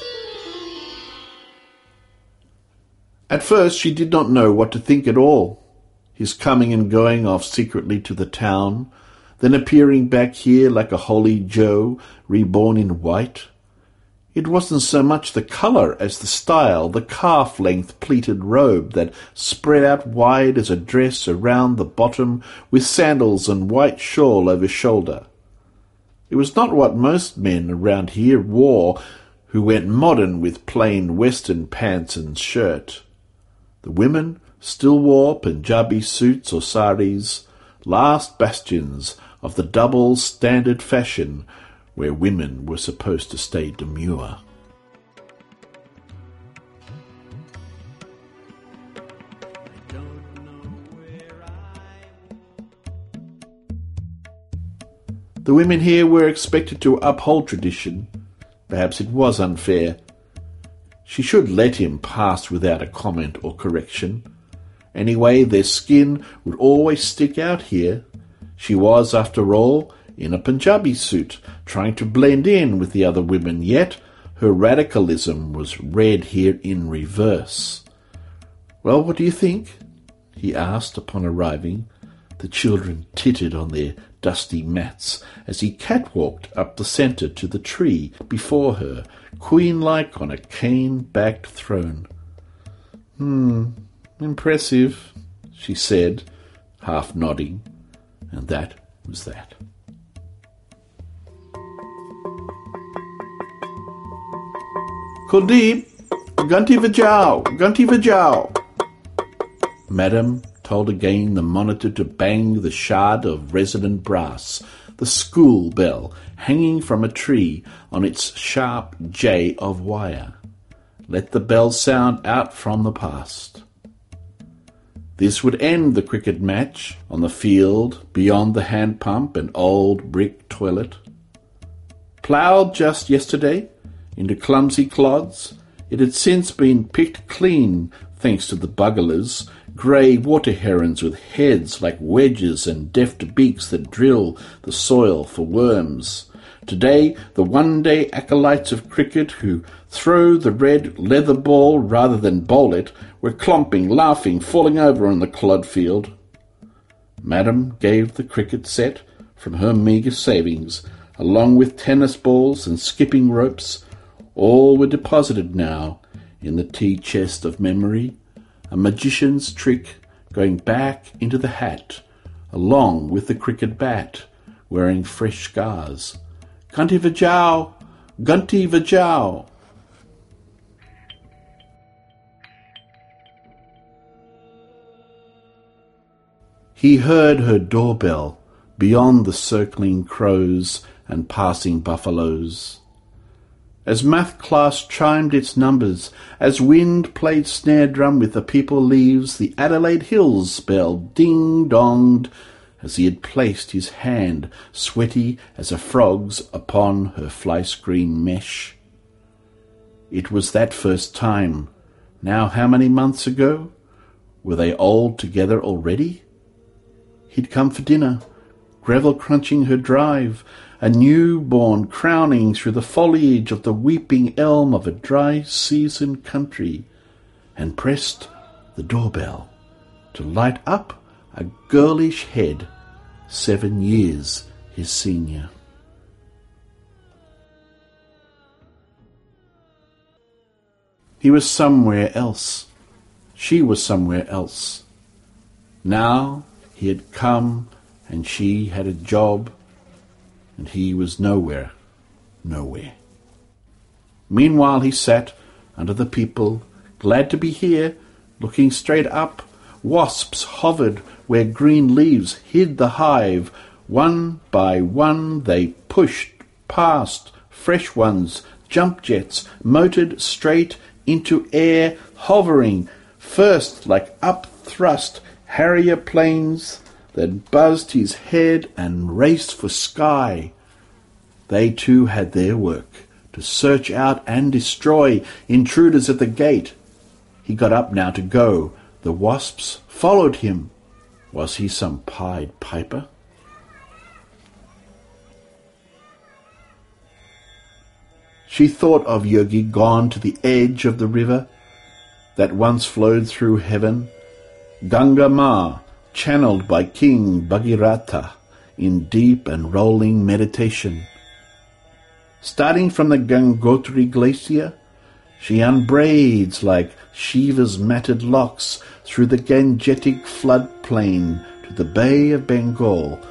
At first she did not know what to think at all. His coming and going off secretly to the town, then appearing back here like a holy Joe, reborn in white. It wasn't so much the colour as the style, the calf-length pleated robe that spread out wide as a dress around the bottom with sandals and white shawl over shoulder. It was not what most men around here wore, who went modern with plain western pants and shirt. The women still wore Punjabi suits or saris, last bastions of the double standard fashion where women were supposed to stay demure. The women here were expected to uphold tradition. Perhaps it was unfair. She should let him pass without a comment or correction. Anyway, their skin would always stick out here. She was, after all, in a Punjabi suit, trying to blend in with the other women, yet her radicalism was read here in reverse. "Well, what do you think?" he asked upon arriving. The children tittered on their dusty mats as he catwalked up the centre to the tree before her, queen-like on a cane-backed throne. Impressive," she said, half nodding, and that was that. "Kuldeep, Gunti Vajao. Madam told again the monitor to bang the shard of resonant brass, the school bell hanging from a tree on its sharp J of wire. Let the bell sound out from the past. This would end the cricket match on the field beyond the hand pump and old brick toilet. Ploughed just yesterday into clumsy clods, it had since been picked clean thanks to the bugglers, grey water herons with heads like wedges and deft beaks that drill the soil for worms. Today, the one-day acolytes of cricket who throw the red leather ball rather than bowl it were clomping, laughing, falling over on the clod field. Madam gave the cricket set from her meagre savings, along with tennis balls and skipping ropes. All were deposited now in the tea chest of memory, a magician's trick going back into the hat, along with the cricket bat, wearing fresh scars. Gunti Vajao! Gunti Vajao! He heard her doorbell beyond the circling crows and passing buffaloes. As math class chimed its numbers, as wind played snare drum with the people leaves, the Adelaide Hills bell ding-donged as he had placed his hand, sweaty as a frog's, upon her fly-screen mesh. It was that first time. Now how many months ago? Were they old together already? He'd come for dinner, gravel crunching her drive, a newborn crowning through the foliage of the weeping elm of a dry-season country, and pressed the doorbell to light up a girlish head 7 years his senior. He was somewhere else. She was somewhere else. Now he had come and she had a job, and he was nowhere. Meanwhile he sat under the people, glad to be here, looking straight up. Wasps hovered where green leaves hid the hive. One by one they pushed past. Fresh ones, jump jets, motored straight into air, hovering, first like up-thrust Harrier planes that buzzed his head and raced for sky. They too had their work, to search out and destroy intruders at the gate. He got up now to go. The wasps followed him. Was he some Pied Piper? She thought of Yogi gone to the edge of the river that once flowed through heaven, Ganga Ma, channeled by King Bhagirath in deep and rolling meditation. Starting from the Gangotri glacier, she unbraids like Shiva's matted locks through the Gangetic floodplain to the Bay of Bengal,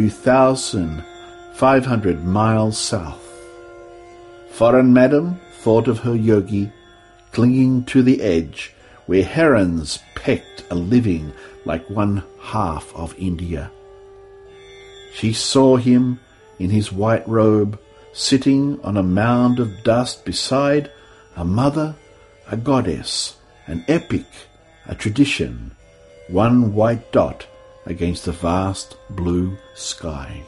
2,500 miles south. Foreign madam thought of her yogi clinging to the edge where herons pecked a living like one half of India. She saw him in his white robe sitting on a mound of dust beside a mother, a goddess, an epic, a tradition, one white dot against the vast blue sky.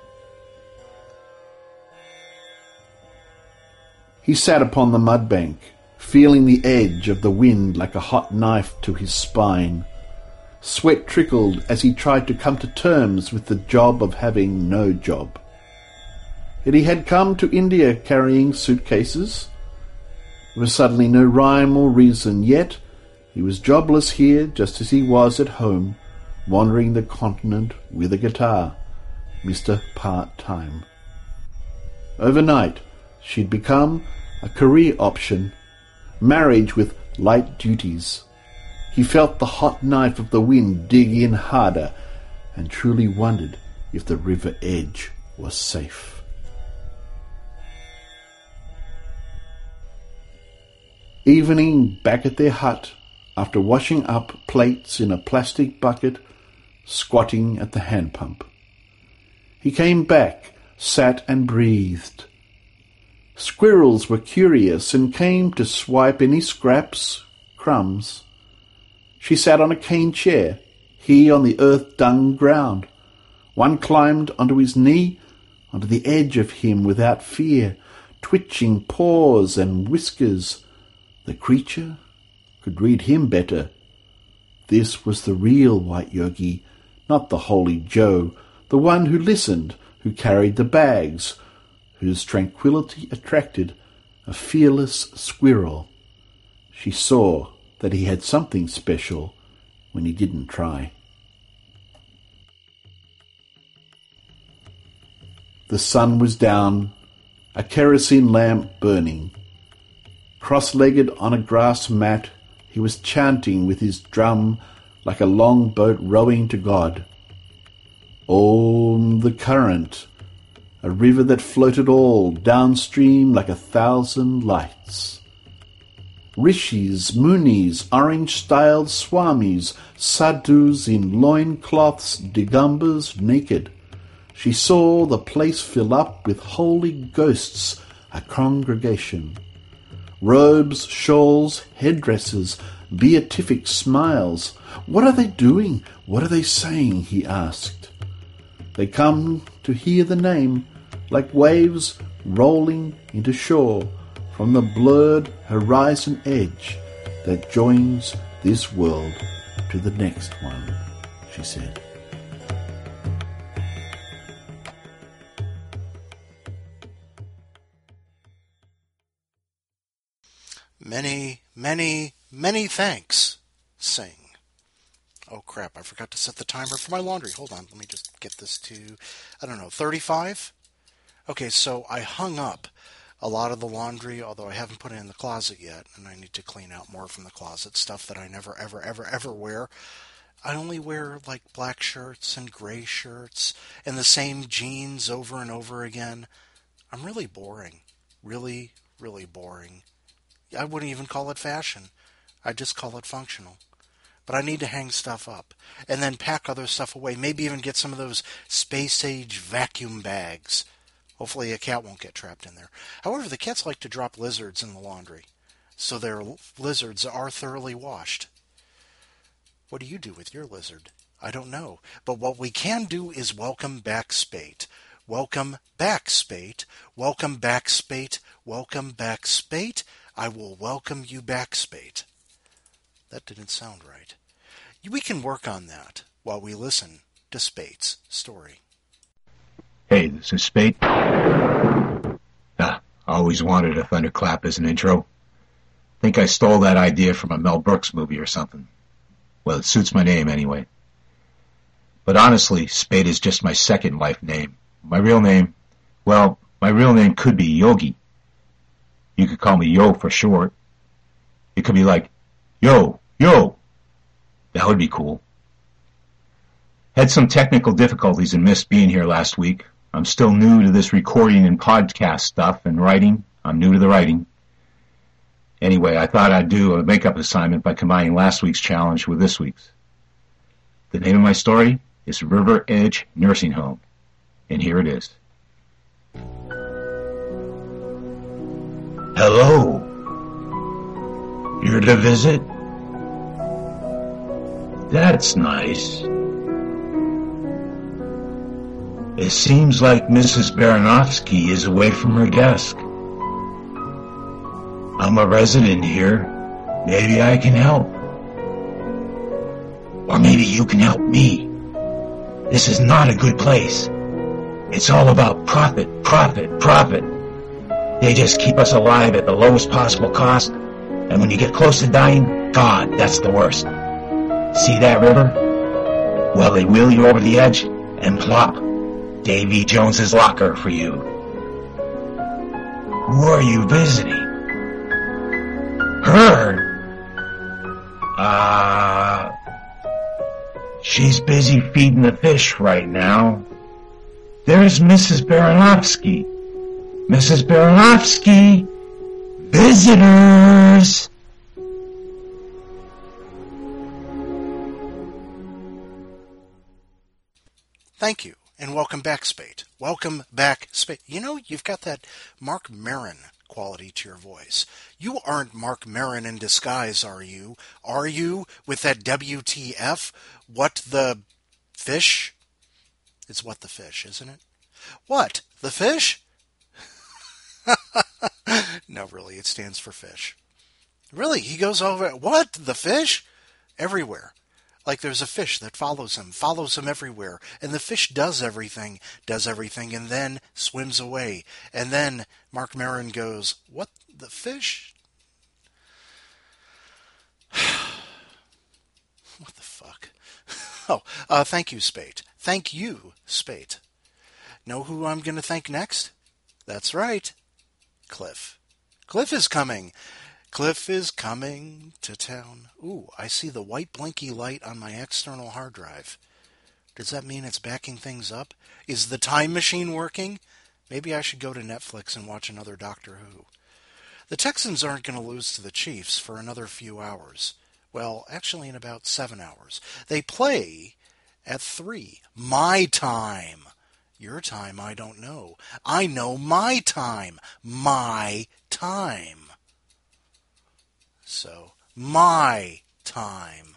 He sat upon the mud bank, feeling the edge of the wind like a hot knife to his spine. Sweat trickled as he tried to come to terms with the job of having no job. Yet he had come to India carrying suitcases. There was suddenly no rhyme or reason, yet he was jobless here just as he was at home, wandering the continent with a guitar, Mr. Part-Time. Overnight, she'd become a career option, marriage with light duties. He felt the hot knife of the wind dig in harder and truly wondered if the river edge was safe. Evening back at their hut, after washing up plates in a plastic bucket, squatting at the hand pump. He came back, sat and breathed. Squirrels were curious and came to swipe any scraps, crumbs. She sat on a cane chair, he on the earth-dung ground. One climbed onto his knee, onto the edge of him without fear, twitching paws and whiskers. The creature could read him better. This was the real white yogi, not the holy Joe, the one who listened, who carried the bags, whose tranquility attracted a fearless squirrel. She saw that he had something special when he didn't try. The sun was down, a kerosene lamp burning. Cross-legged on a grass mat, he was chanting with his drum like a long boat rowing to God. Om the current, a river that floated all downstream like 1,000 lights. Rishis, munis, orange-styled swamis, sadhus in loincloths, digambas naked. She saw the place fill up with holy ghosts, a congregation. Robes, shawls, headdresses, beatific smiles. What are they doing? What are they saying? He asked. They come to hear the name, like waves rolling into shore from the blurred horizon edge that joins this world to the next one, she said. Many, many, many thanks. Sing. Oh crap, I forgot to set the timer for my laundry. Hold on, let me just get this to, 35? Okay, so I hung up a lot of the laundry, although I haven't put it in the closet yet, and I need to clean out more from the closet, stuff that I never, ever, ever, ever wear. I only wear, like, black shirts and gray shirts and the same jeans over and over again. I'm really boring. Really, really boring. I wouldn't even call it fashion. I'd just call it functional. But I need to hang stuff up and then pack other stuff away. Maybe even get some of those space-age vacuum bags. Hopefully a cat won't get trapped in there. However, the cats like to drop lizards in the laundry, so their lizards are thoroughly washed. What do you do with your lizard? I don't know. But what we can do is welcome back Spate. Welcome back Spate. Welcome back Spate. Welcome back Spate. I will welcome you back, Spate. That didn't sound right. We can work on that. while we listen to Spate's story. Hey, this is Spate. I always wanted a thunderclap as an intro. Think I stole that idea from a Mel Brooks movie or something. Well, it suits my name anyway. But honestly, Spate is just my second life name. My real name could be Yogi. You could call me Yo for short. It could be like, Yo. That would be cool. Had some technical difficulties and missed being here last week. I'm still new to this recording and podcast stuff and writing. I'm new to the writing. Anyway, I thought I'd do a makeup assignment by combining last week's challenge with this week's. The name of my story is River Edge Nursing Home, and here it is. Hello. Here to visit? That's nice. It seems like Mrs. Baranovsky is away from her desk. I'm a resident here. Maybe I can help. Or maybe you can help me. This is not a good place. It's all about profit. They just keep us alive at the lowest possible cost, and when you get close to dying, God, that's the worst. See that river? Well, they wheel you over the edge and plop Davy Jones's locker for you. Who are you visiting? Her? She's busy feeding the fish right now. There's Mrs. Baranovsky. Mrs. Baranovsky! Visitors! Thank you, and welcome back, Spate. Welcome back, Spate. You know, you've got that Marc Maron quality to your voice. You aren't Marc Maron in disguise, are you? Are you, with that WTF? What the fish? It's what the fish, isn't it? What? The fish? No, really, it stands for fish. Really, he goes over, what? The fish? Everywhere. Like there's a fish that follows him everywhere. And the fish does everything, and then swims away. And then Marc Maron goes, what? The fish? What the fuck? Thank you, Spate. Thank you, Spate. Know who I'm going to thank next? That's right. Cliff. Cliff is coming. Cliff is coming to town. Ooh, I see the white blinky light on my external hard drive. Does that mean it's backing things up? Is the time machine working? Maybe I should go to Netflix and watch another Doctor Who. The Texans aren't going to lose to the Chiefs for another few hours. Well, actually in about 7 hours. They play at 3. My time. Your time, I don't know. I know my time. My time. So, my time.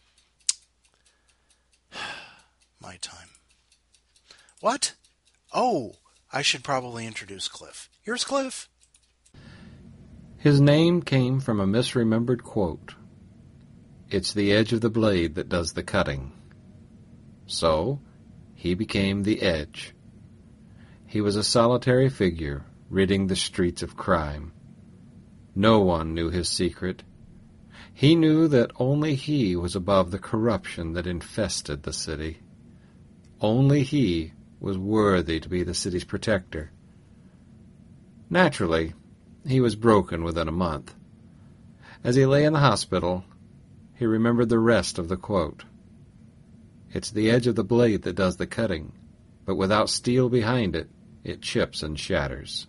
My time. What? Oh, I should probably introduce Cliff. Here's Cliff. His name came from a misremembered quote. It's the edge of the blade that does the cutting. So, he became the Edge. He was a solitary figure, ridding the streets of crime. No one knew his secret. He knew that only he was above the corruption that infested the city. Only he was worthy to be the city's protector. Naturally, he was broken within a month. As he lay in the hospital, he remembered the rest of the quote. It's the edge of the blade that does the cutting, but without steel behind it, it chips and shatters.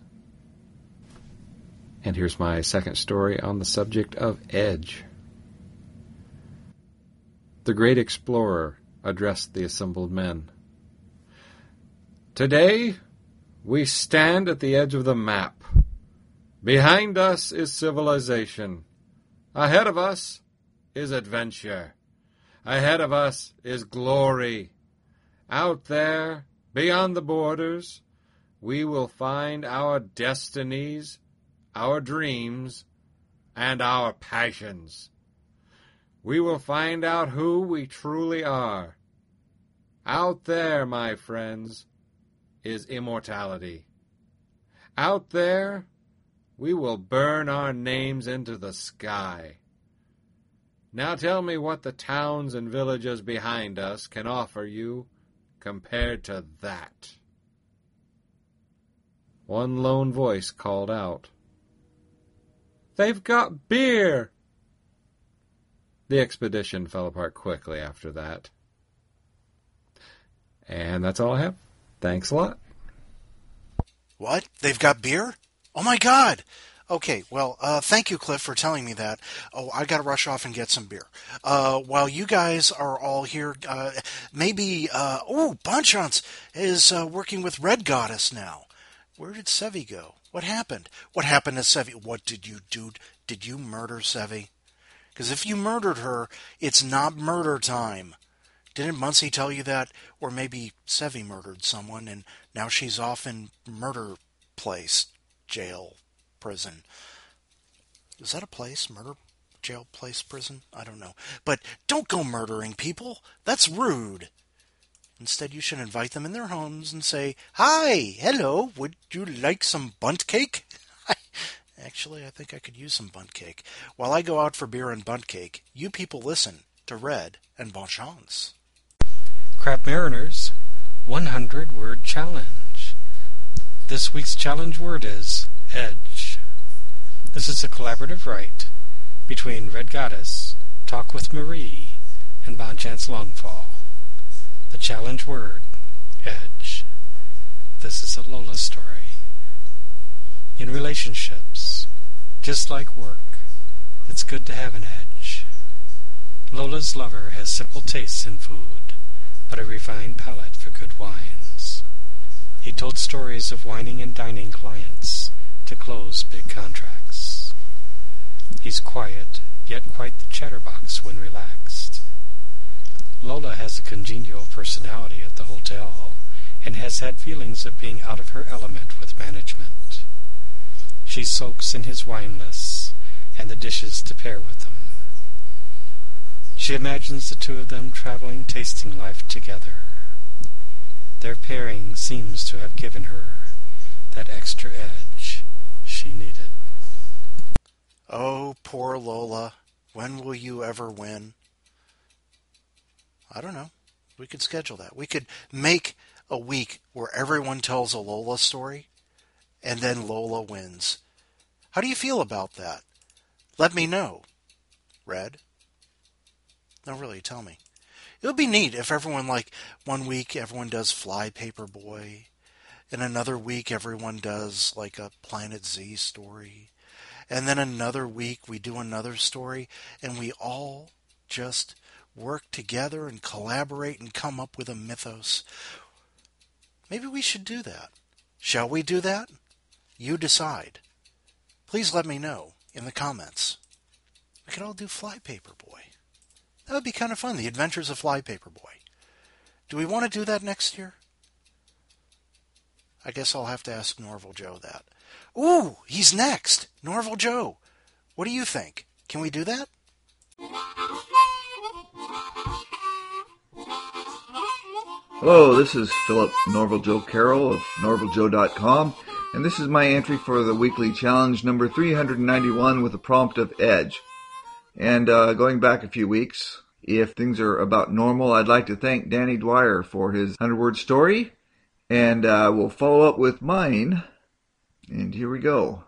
And here's my second story on the subject of edge. The great explorer addressed the assembled men. Today, we stand at the edge of the map. Behind us is civilization. Ahead of us is adventure. Ahead of us is glory. Out there, beyond the borders, we will find our destinies, our dreams, and our passions. We will find out who we truly are Out there, my friends, is immortality. Out there, we will burn our names into the sky. Now tell me what the towns and villages behind us can offer you compared to that. One lone voice called out, "They've got beer!" The expedition fell apart quickly after that. And that's all I have. Thanks a lot. What? They've got beer? Oh my God! Okay, well, thank you, Cliff, for telling me that. Oh, I gotta rush off and get some beer. While you guys are all here, maybe, Bonchance is working with Red Goddess now. Where did Sevi go? What happened? What happened to Sevi? What did you do? Did you murder Sevi? Because if you murdered her, it's not murder time. Didn't Muncie tell you that? Or maybe Sevi murdered someone and now she's off in murder place, jail, prison. Is that a place? Murder, jail, place, prison? I don't know. But don't go murdering people. That's rude. Instead, you should invite them in their homes and say, "Hi, hello, would you like some bunt cake?" Actually, I think I could use some bunt cake. While I go out for beer and bunt cake, you people listen to Red and Bonchance. Crab Mariners 100-word challenge. This week's challenge word is edge. This is a collaborative write between Red Goddess, Talk with Marie, and Bonchance Longfall. The challenge word, edge. This is a Lola story. In relationships, just like work, it's good to have an edge. Lola's lover has simple tastes in food, but a refined palate for good wines. He told stories of wining and dining clients to close big contracts. He's quiet, yet quite the chatterbox when relaxed. Lola has a congenial personality at the hotel and has had feelings of being out of her element with management. She soaks in his wine lists and the dishes to pair with them. She imagines the two of them traveling, tasting life together. Their pairing seems to have given her that extra edge she needed. Oh, poor Lola. When will you ever win? I don't know. We could schedule that. We could make a week where everyone tells a Lola story, and then Lola wins. How do you feel about that? Let me know. Red? No, really, tell me. It would be neat if everyone, like, one week everyone does Fly Paper Boy, and another week everyone does, like, a Planet Z story, and then another week we do another story, and we all just work together and collaborate and come up with a mythos. Maybe we should do that. Shall we do that? You decide. Please let me know in the comments. We could all do Fly Paper Boy. That would be kind of fun, The Adventures of Fly Paper Boy. Do we want to do that next year? I guess I'll have to ask Norval Joe that. Ooh, he's next! Norval Joe. What do you think? Can we do that? Hello, this is Philip Norval Joe Carroll of NorvalJoe.com, and this is my entry for the weekly challenge number 391 with a prompt of Edge. And going back a few weeks, if things are about normal, I'd like to thank Danny Dwyer for his 100-word story, and we'll follow up with mine, and here we go.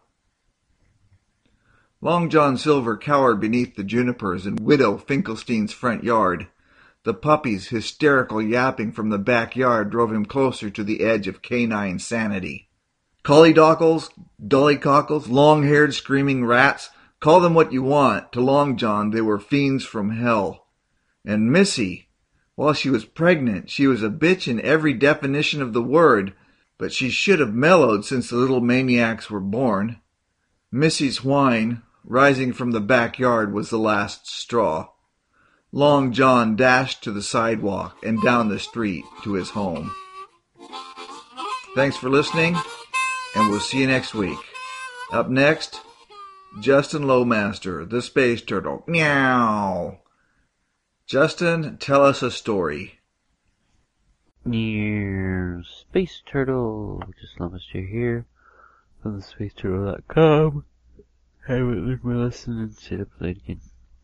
Long John Silver cowered beneath the junipers in Widow Finkelstein's front yard. The puppy's hysterical yapping from the backyard drove him closer to the edge of canine sanity. Collie-dockles, dolly-cockles, long-haired screaming rats, call them what you want. To Long John, they were fiends from hell. And Missy, while she was pregnant, she was a bitch in every definition of the word, but she should have mellowed since the little maniacs were born. Missy's whine, rising from the backyard, was the last straw. Long John dashed to the sidewalk and down the street to his home. Thanks for listening, and we'll see you next week. Up next, Justin Lowmaster, the Space Turtle. Meow. Justin, tell us a story. Space Turtle, just Lamaster here, from the spaceturtle.com. I haven't learned my lesson and sit up late again.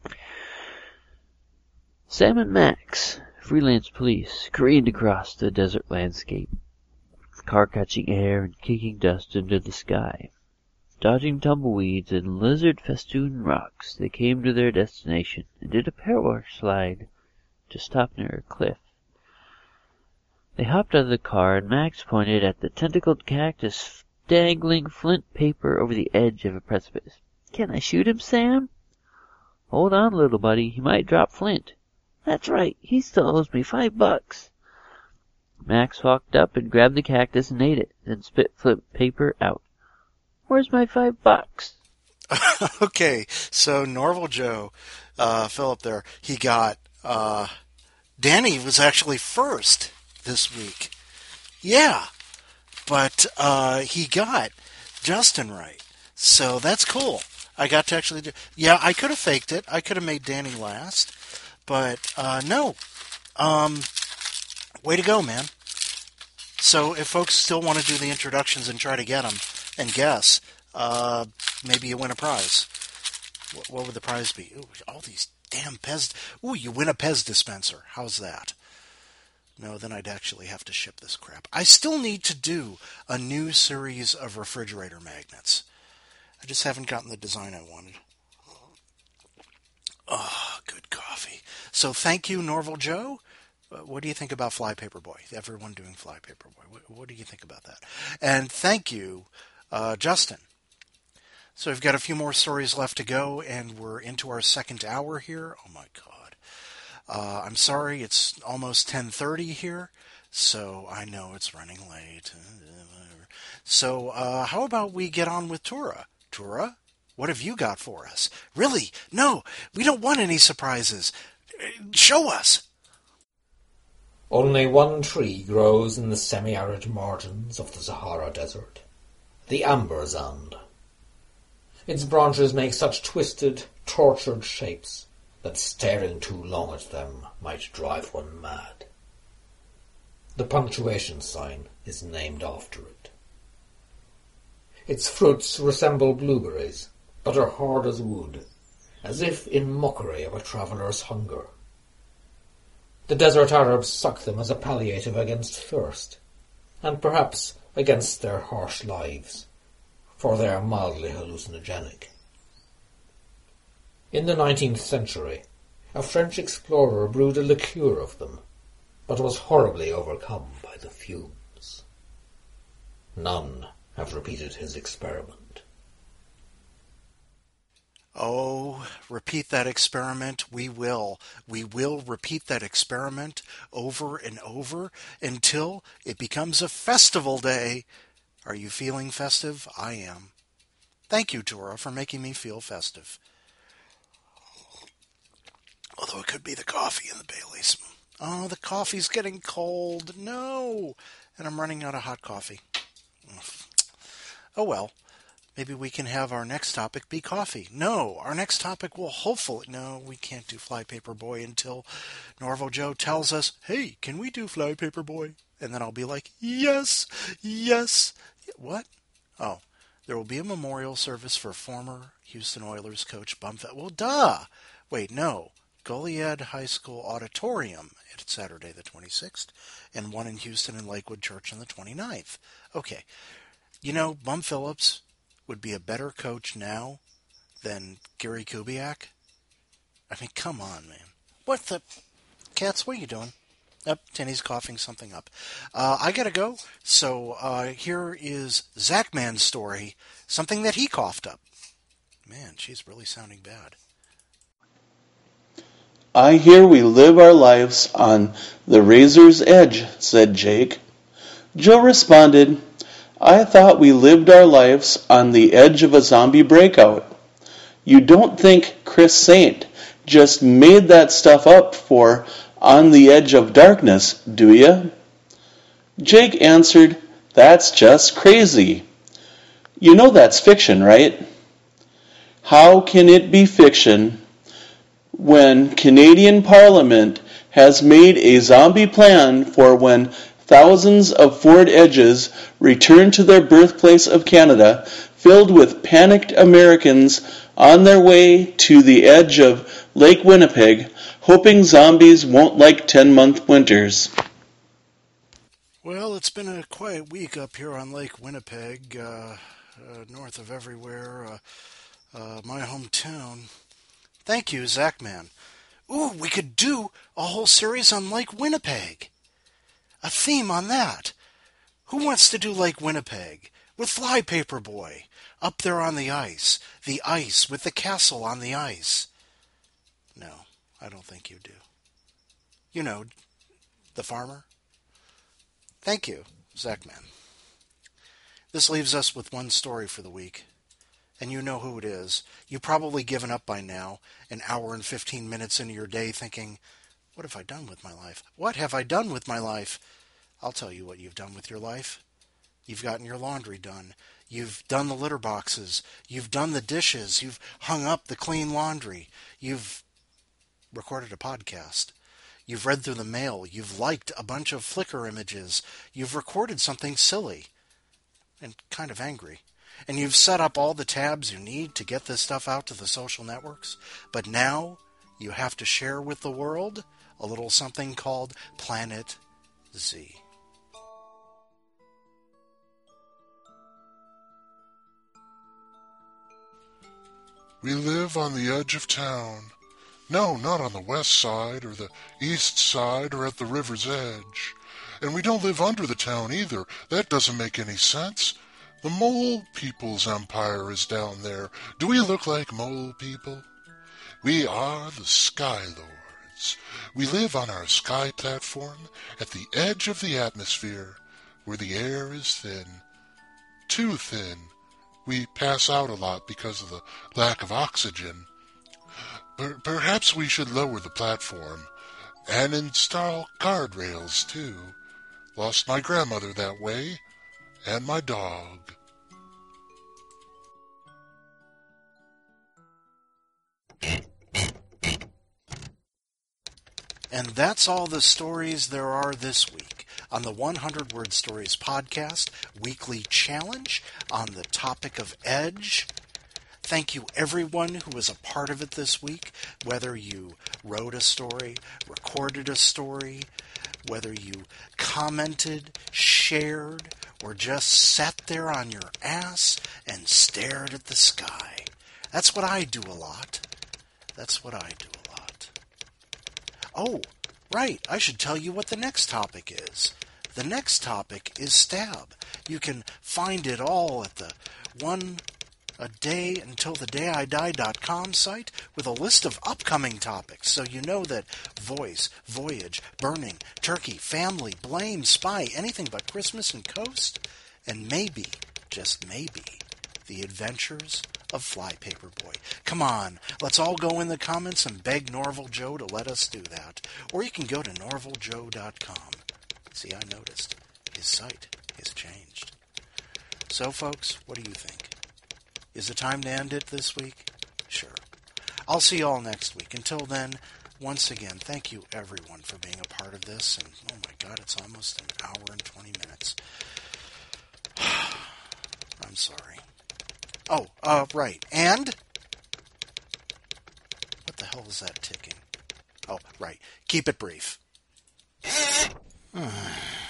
Sam and Max, freelance police, careened across the desert landscape, car catching air and kicking dust into the sky. Dodging tumbleweeds and lizard-festooned rocks, they came to their destination and did a power slide to stop near a cliff. They hopped out of the car, and Max pointed at the tentacled cactus dangling flint paper over the edge of a precipice. "Can I shoot him, Sam?" "Hold on, little buddy. He might drop flint." "That's right. He still owes me $5. Max walked up and grabbed the cactus and ate it, then spit flint paper out. "Where's my $5? Okay, so Norval Joe, Philip there, he got, Danny was actually first this week. Yeah, but he got Justin right. So that's cool. I got to actually do... Yeah, I could have faked it. I could have made Danny last. But, no. Way to go, man. So if folks still want to do the introductions and try to get them and guess, maybe you win a prize. What would the prize be? Ooh, all these damn Pez... Ooh, you win a Pez dispenser. How's that? No, then I'd actually have to ship this crap. I still need to do a new series of refrigerator magnets. I just haven't gotten the design I wanted. Oh, good coffee. So thank you, Norval Joe. What do you think about Flypaper Boy? Everyone doing Flypaper Boy. What do you think about that? And thank you, Justin. So we've got a few more stories left to go, and we're into our second hour here. Oh, my God. I'm sorry, it's almost 10:30 here, so I know it's running late. So how about we get on with Tura? Tura, what have you got for us? Really? No, we don't want any surprises. Show us. Only one tree grows in the semi-arid margins of the Sahara Desert, the ambersand. Its branches make such twisted, tortured shapes that staring too long at them might drive one mad. The punctuation sign is named after it. Its fruits resemble blueberries, but are hard as wood, as if in mockery of a traveller's hunger. The desert Arabs suck them as a palliative against thirst, and perhaps against their harsh lives, for they are mildly hallucinogenic. In the 19th century, a French explorer brewed a liqueur of them, but was horribly overcome by the fumes. None have repeated his experiment. Oh, repeat that experiment. We will. We will repeat that experiment over and over until it becomes a festival day. Are you feeling festive? I am. Thank you, Tora, for making me feel festive. Although it could be the coffee and the Baileys. Oh, the coffee's getting cold. No! And I'm running out of hot coffee. Oh well. Maybe we can have our next topic be coffee. No, our next topic will hopefully... No, we can't do Flypaper Boy until Norval Joe tells us, "Hey, can we do Flypaper Boy?" And then I'll be like, yes, yes. What? Oh, there will be a memorial service for former Houston Oilers coach Bum Phillips. Well, duh! Wait, no. Goliad High School Auditorium at Saturday the 26th, and one in Houston and Lakewood Church on the 29th. Okay. You know, Bum Phillips would be a better coach now than Gary Kubiak. I mean, come on, man. What the... Cats, what are you doing? Yep, Tenny's coughing something up. I gotta go. So here is Zachman's story, something that he coughed up. Man, she's really sounding bad. "I hear we live our lives on the razor's edge," said Jake. Joe responded, "I thought we lived our lives on the edge of a zombie breakout. You don't think Chris Saint just made that stuff up for On the Edge of Darkness, do you?" Jake answered, "That's just crazy. You know that's fiction, right?" "How can it be fiction when Canadian Parliament has made a zombie plan for when thousands of Ford Edges returned to their birthplace of Canada, filled with panicked Americans on their way to the edge of Lake Winnipeg, hoping zombies won't like 10-month winters. Well, it's been a quiet week up here on Lake Winnipeg, north of everywhere, my hometown. Thank you, Zachman. Ooh, we could do a whole series on Lake Winnipeg. A theme on that. Who wants to do Lake Winnipeg with Flypaper Boy up there on the ice with the castle on the ice? No, I don't think you do. You know, the farmer? Thank you, Zachman. This leaves us with one story for the week, and you know who it is. You've probably given up by now, an hour and 15 minutes into your day thinking, what have I done with my life? What have I done with my life? I'll tell you what you've done with your life. You've gotten your laundry done. You've done the litter boxes. You've done the dishes. You've hung up the clean laundry. You've recorded a podcast. You've read through the mail. You've liked a bunch of Flickr images. You've recorded something silly and kind of angry. And you've set up all the tabs you need to get this stuff out to the social networks. But now you have to share with the world a little something called Planet Z. We live on the edge of town. No, not on the west side or the east side or at the river's edge. And we don't live under the town either. That doesn't make any sense. The Mole People's empire is down there. Do we look like mole people? We are the Sky Lords. We live on our sky platform at the edge of the atmosphere, where the air is thin. Too thin. We pass out a lot because of the lack of oxygen. Perhaps we should lower the platform and install guardrails, too. Lost my grandmother that way, and my dog. And that's all the stories there are this week on the 100 Word Stories podcast weekly challenge on the topic of Edge. Thank you everyone who was a part of it this week, whether you wrote a story, recorded a story, whether you commented, shared, or just sat there on your ass and stared at the sky. That's what I do a lot. Oh, right, I should tell you what the next topic is. The next topic is Stab. You can find it all at the oneadayuntilthedayidie.com site with a list of upcoming topics, so you know that voice, voyage, burning, turkey, family, blame, spy, anything but Christmas and coast, and maybe, just maybe, the adventures of Flypaper Boy. Come on, let's all go in the comments and beg Norval Joe to let us do that. Or you can go to norvaljoe.com. See, I noticed. His site has changed. So, folks, what do you think? Is it time to end it this week? Sure. I'll see you all next week. Until then, once again, thank you everyone for being a part of this. And, oh my God, it's almost an hour and 20 minutes. I'm sorry. Oh, right. And? What the hell is that ticking? Oh, right. Keep it brief.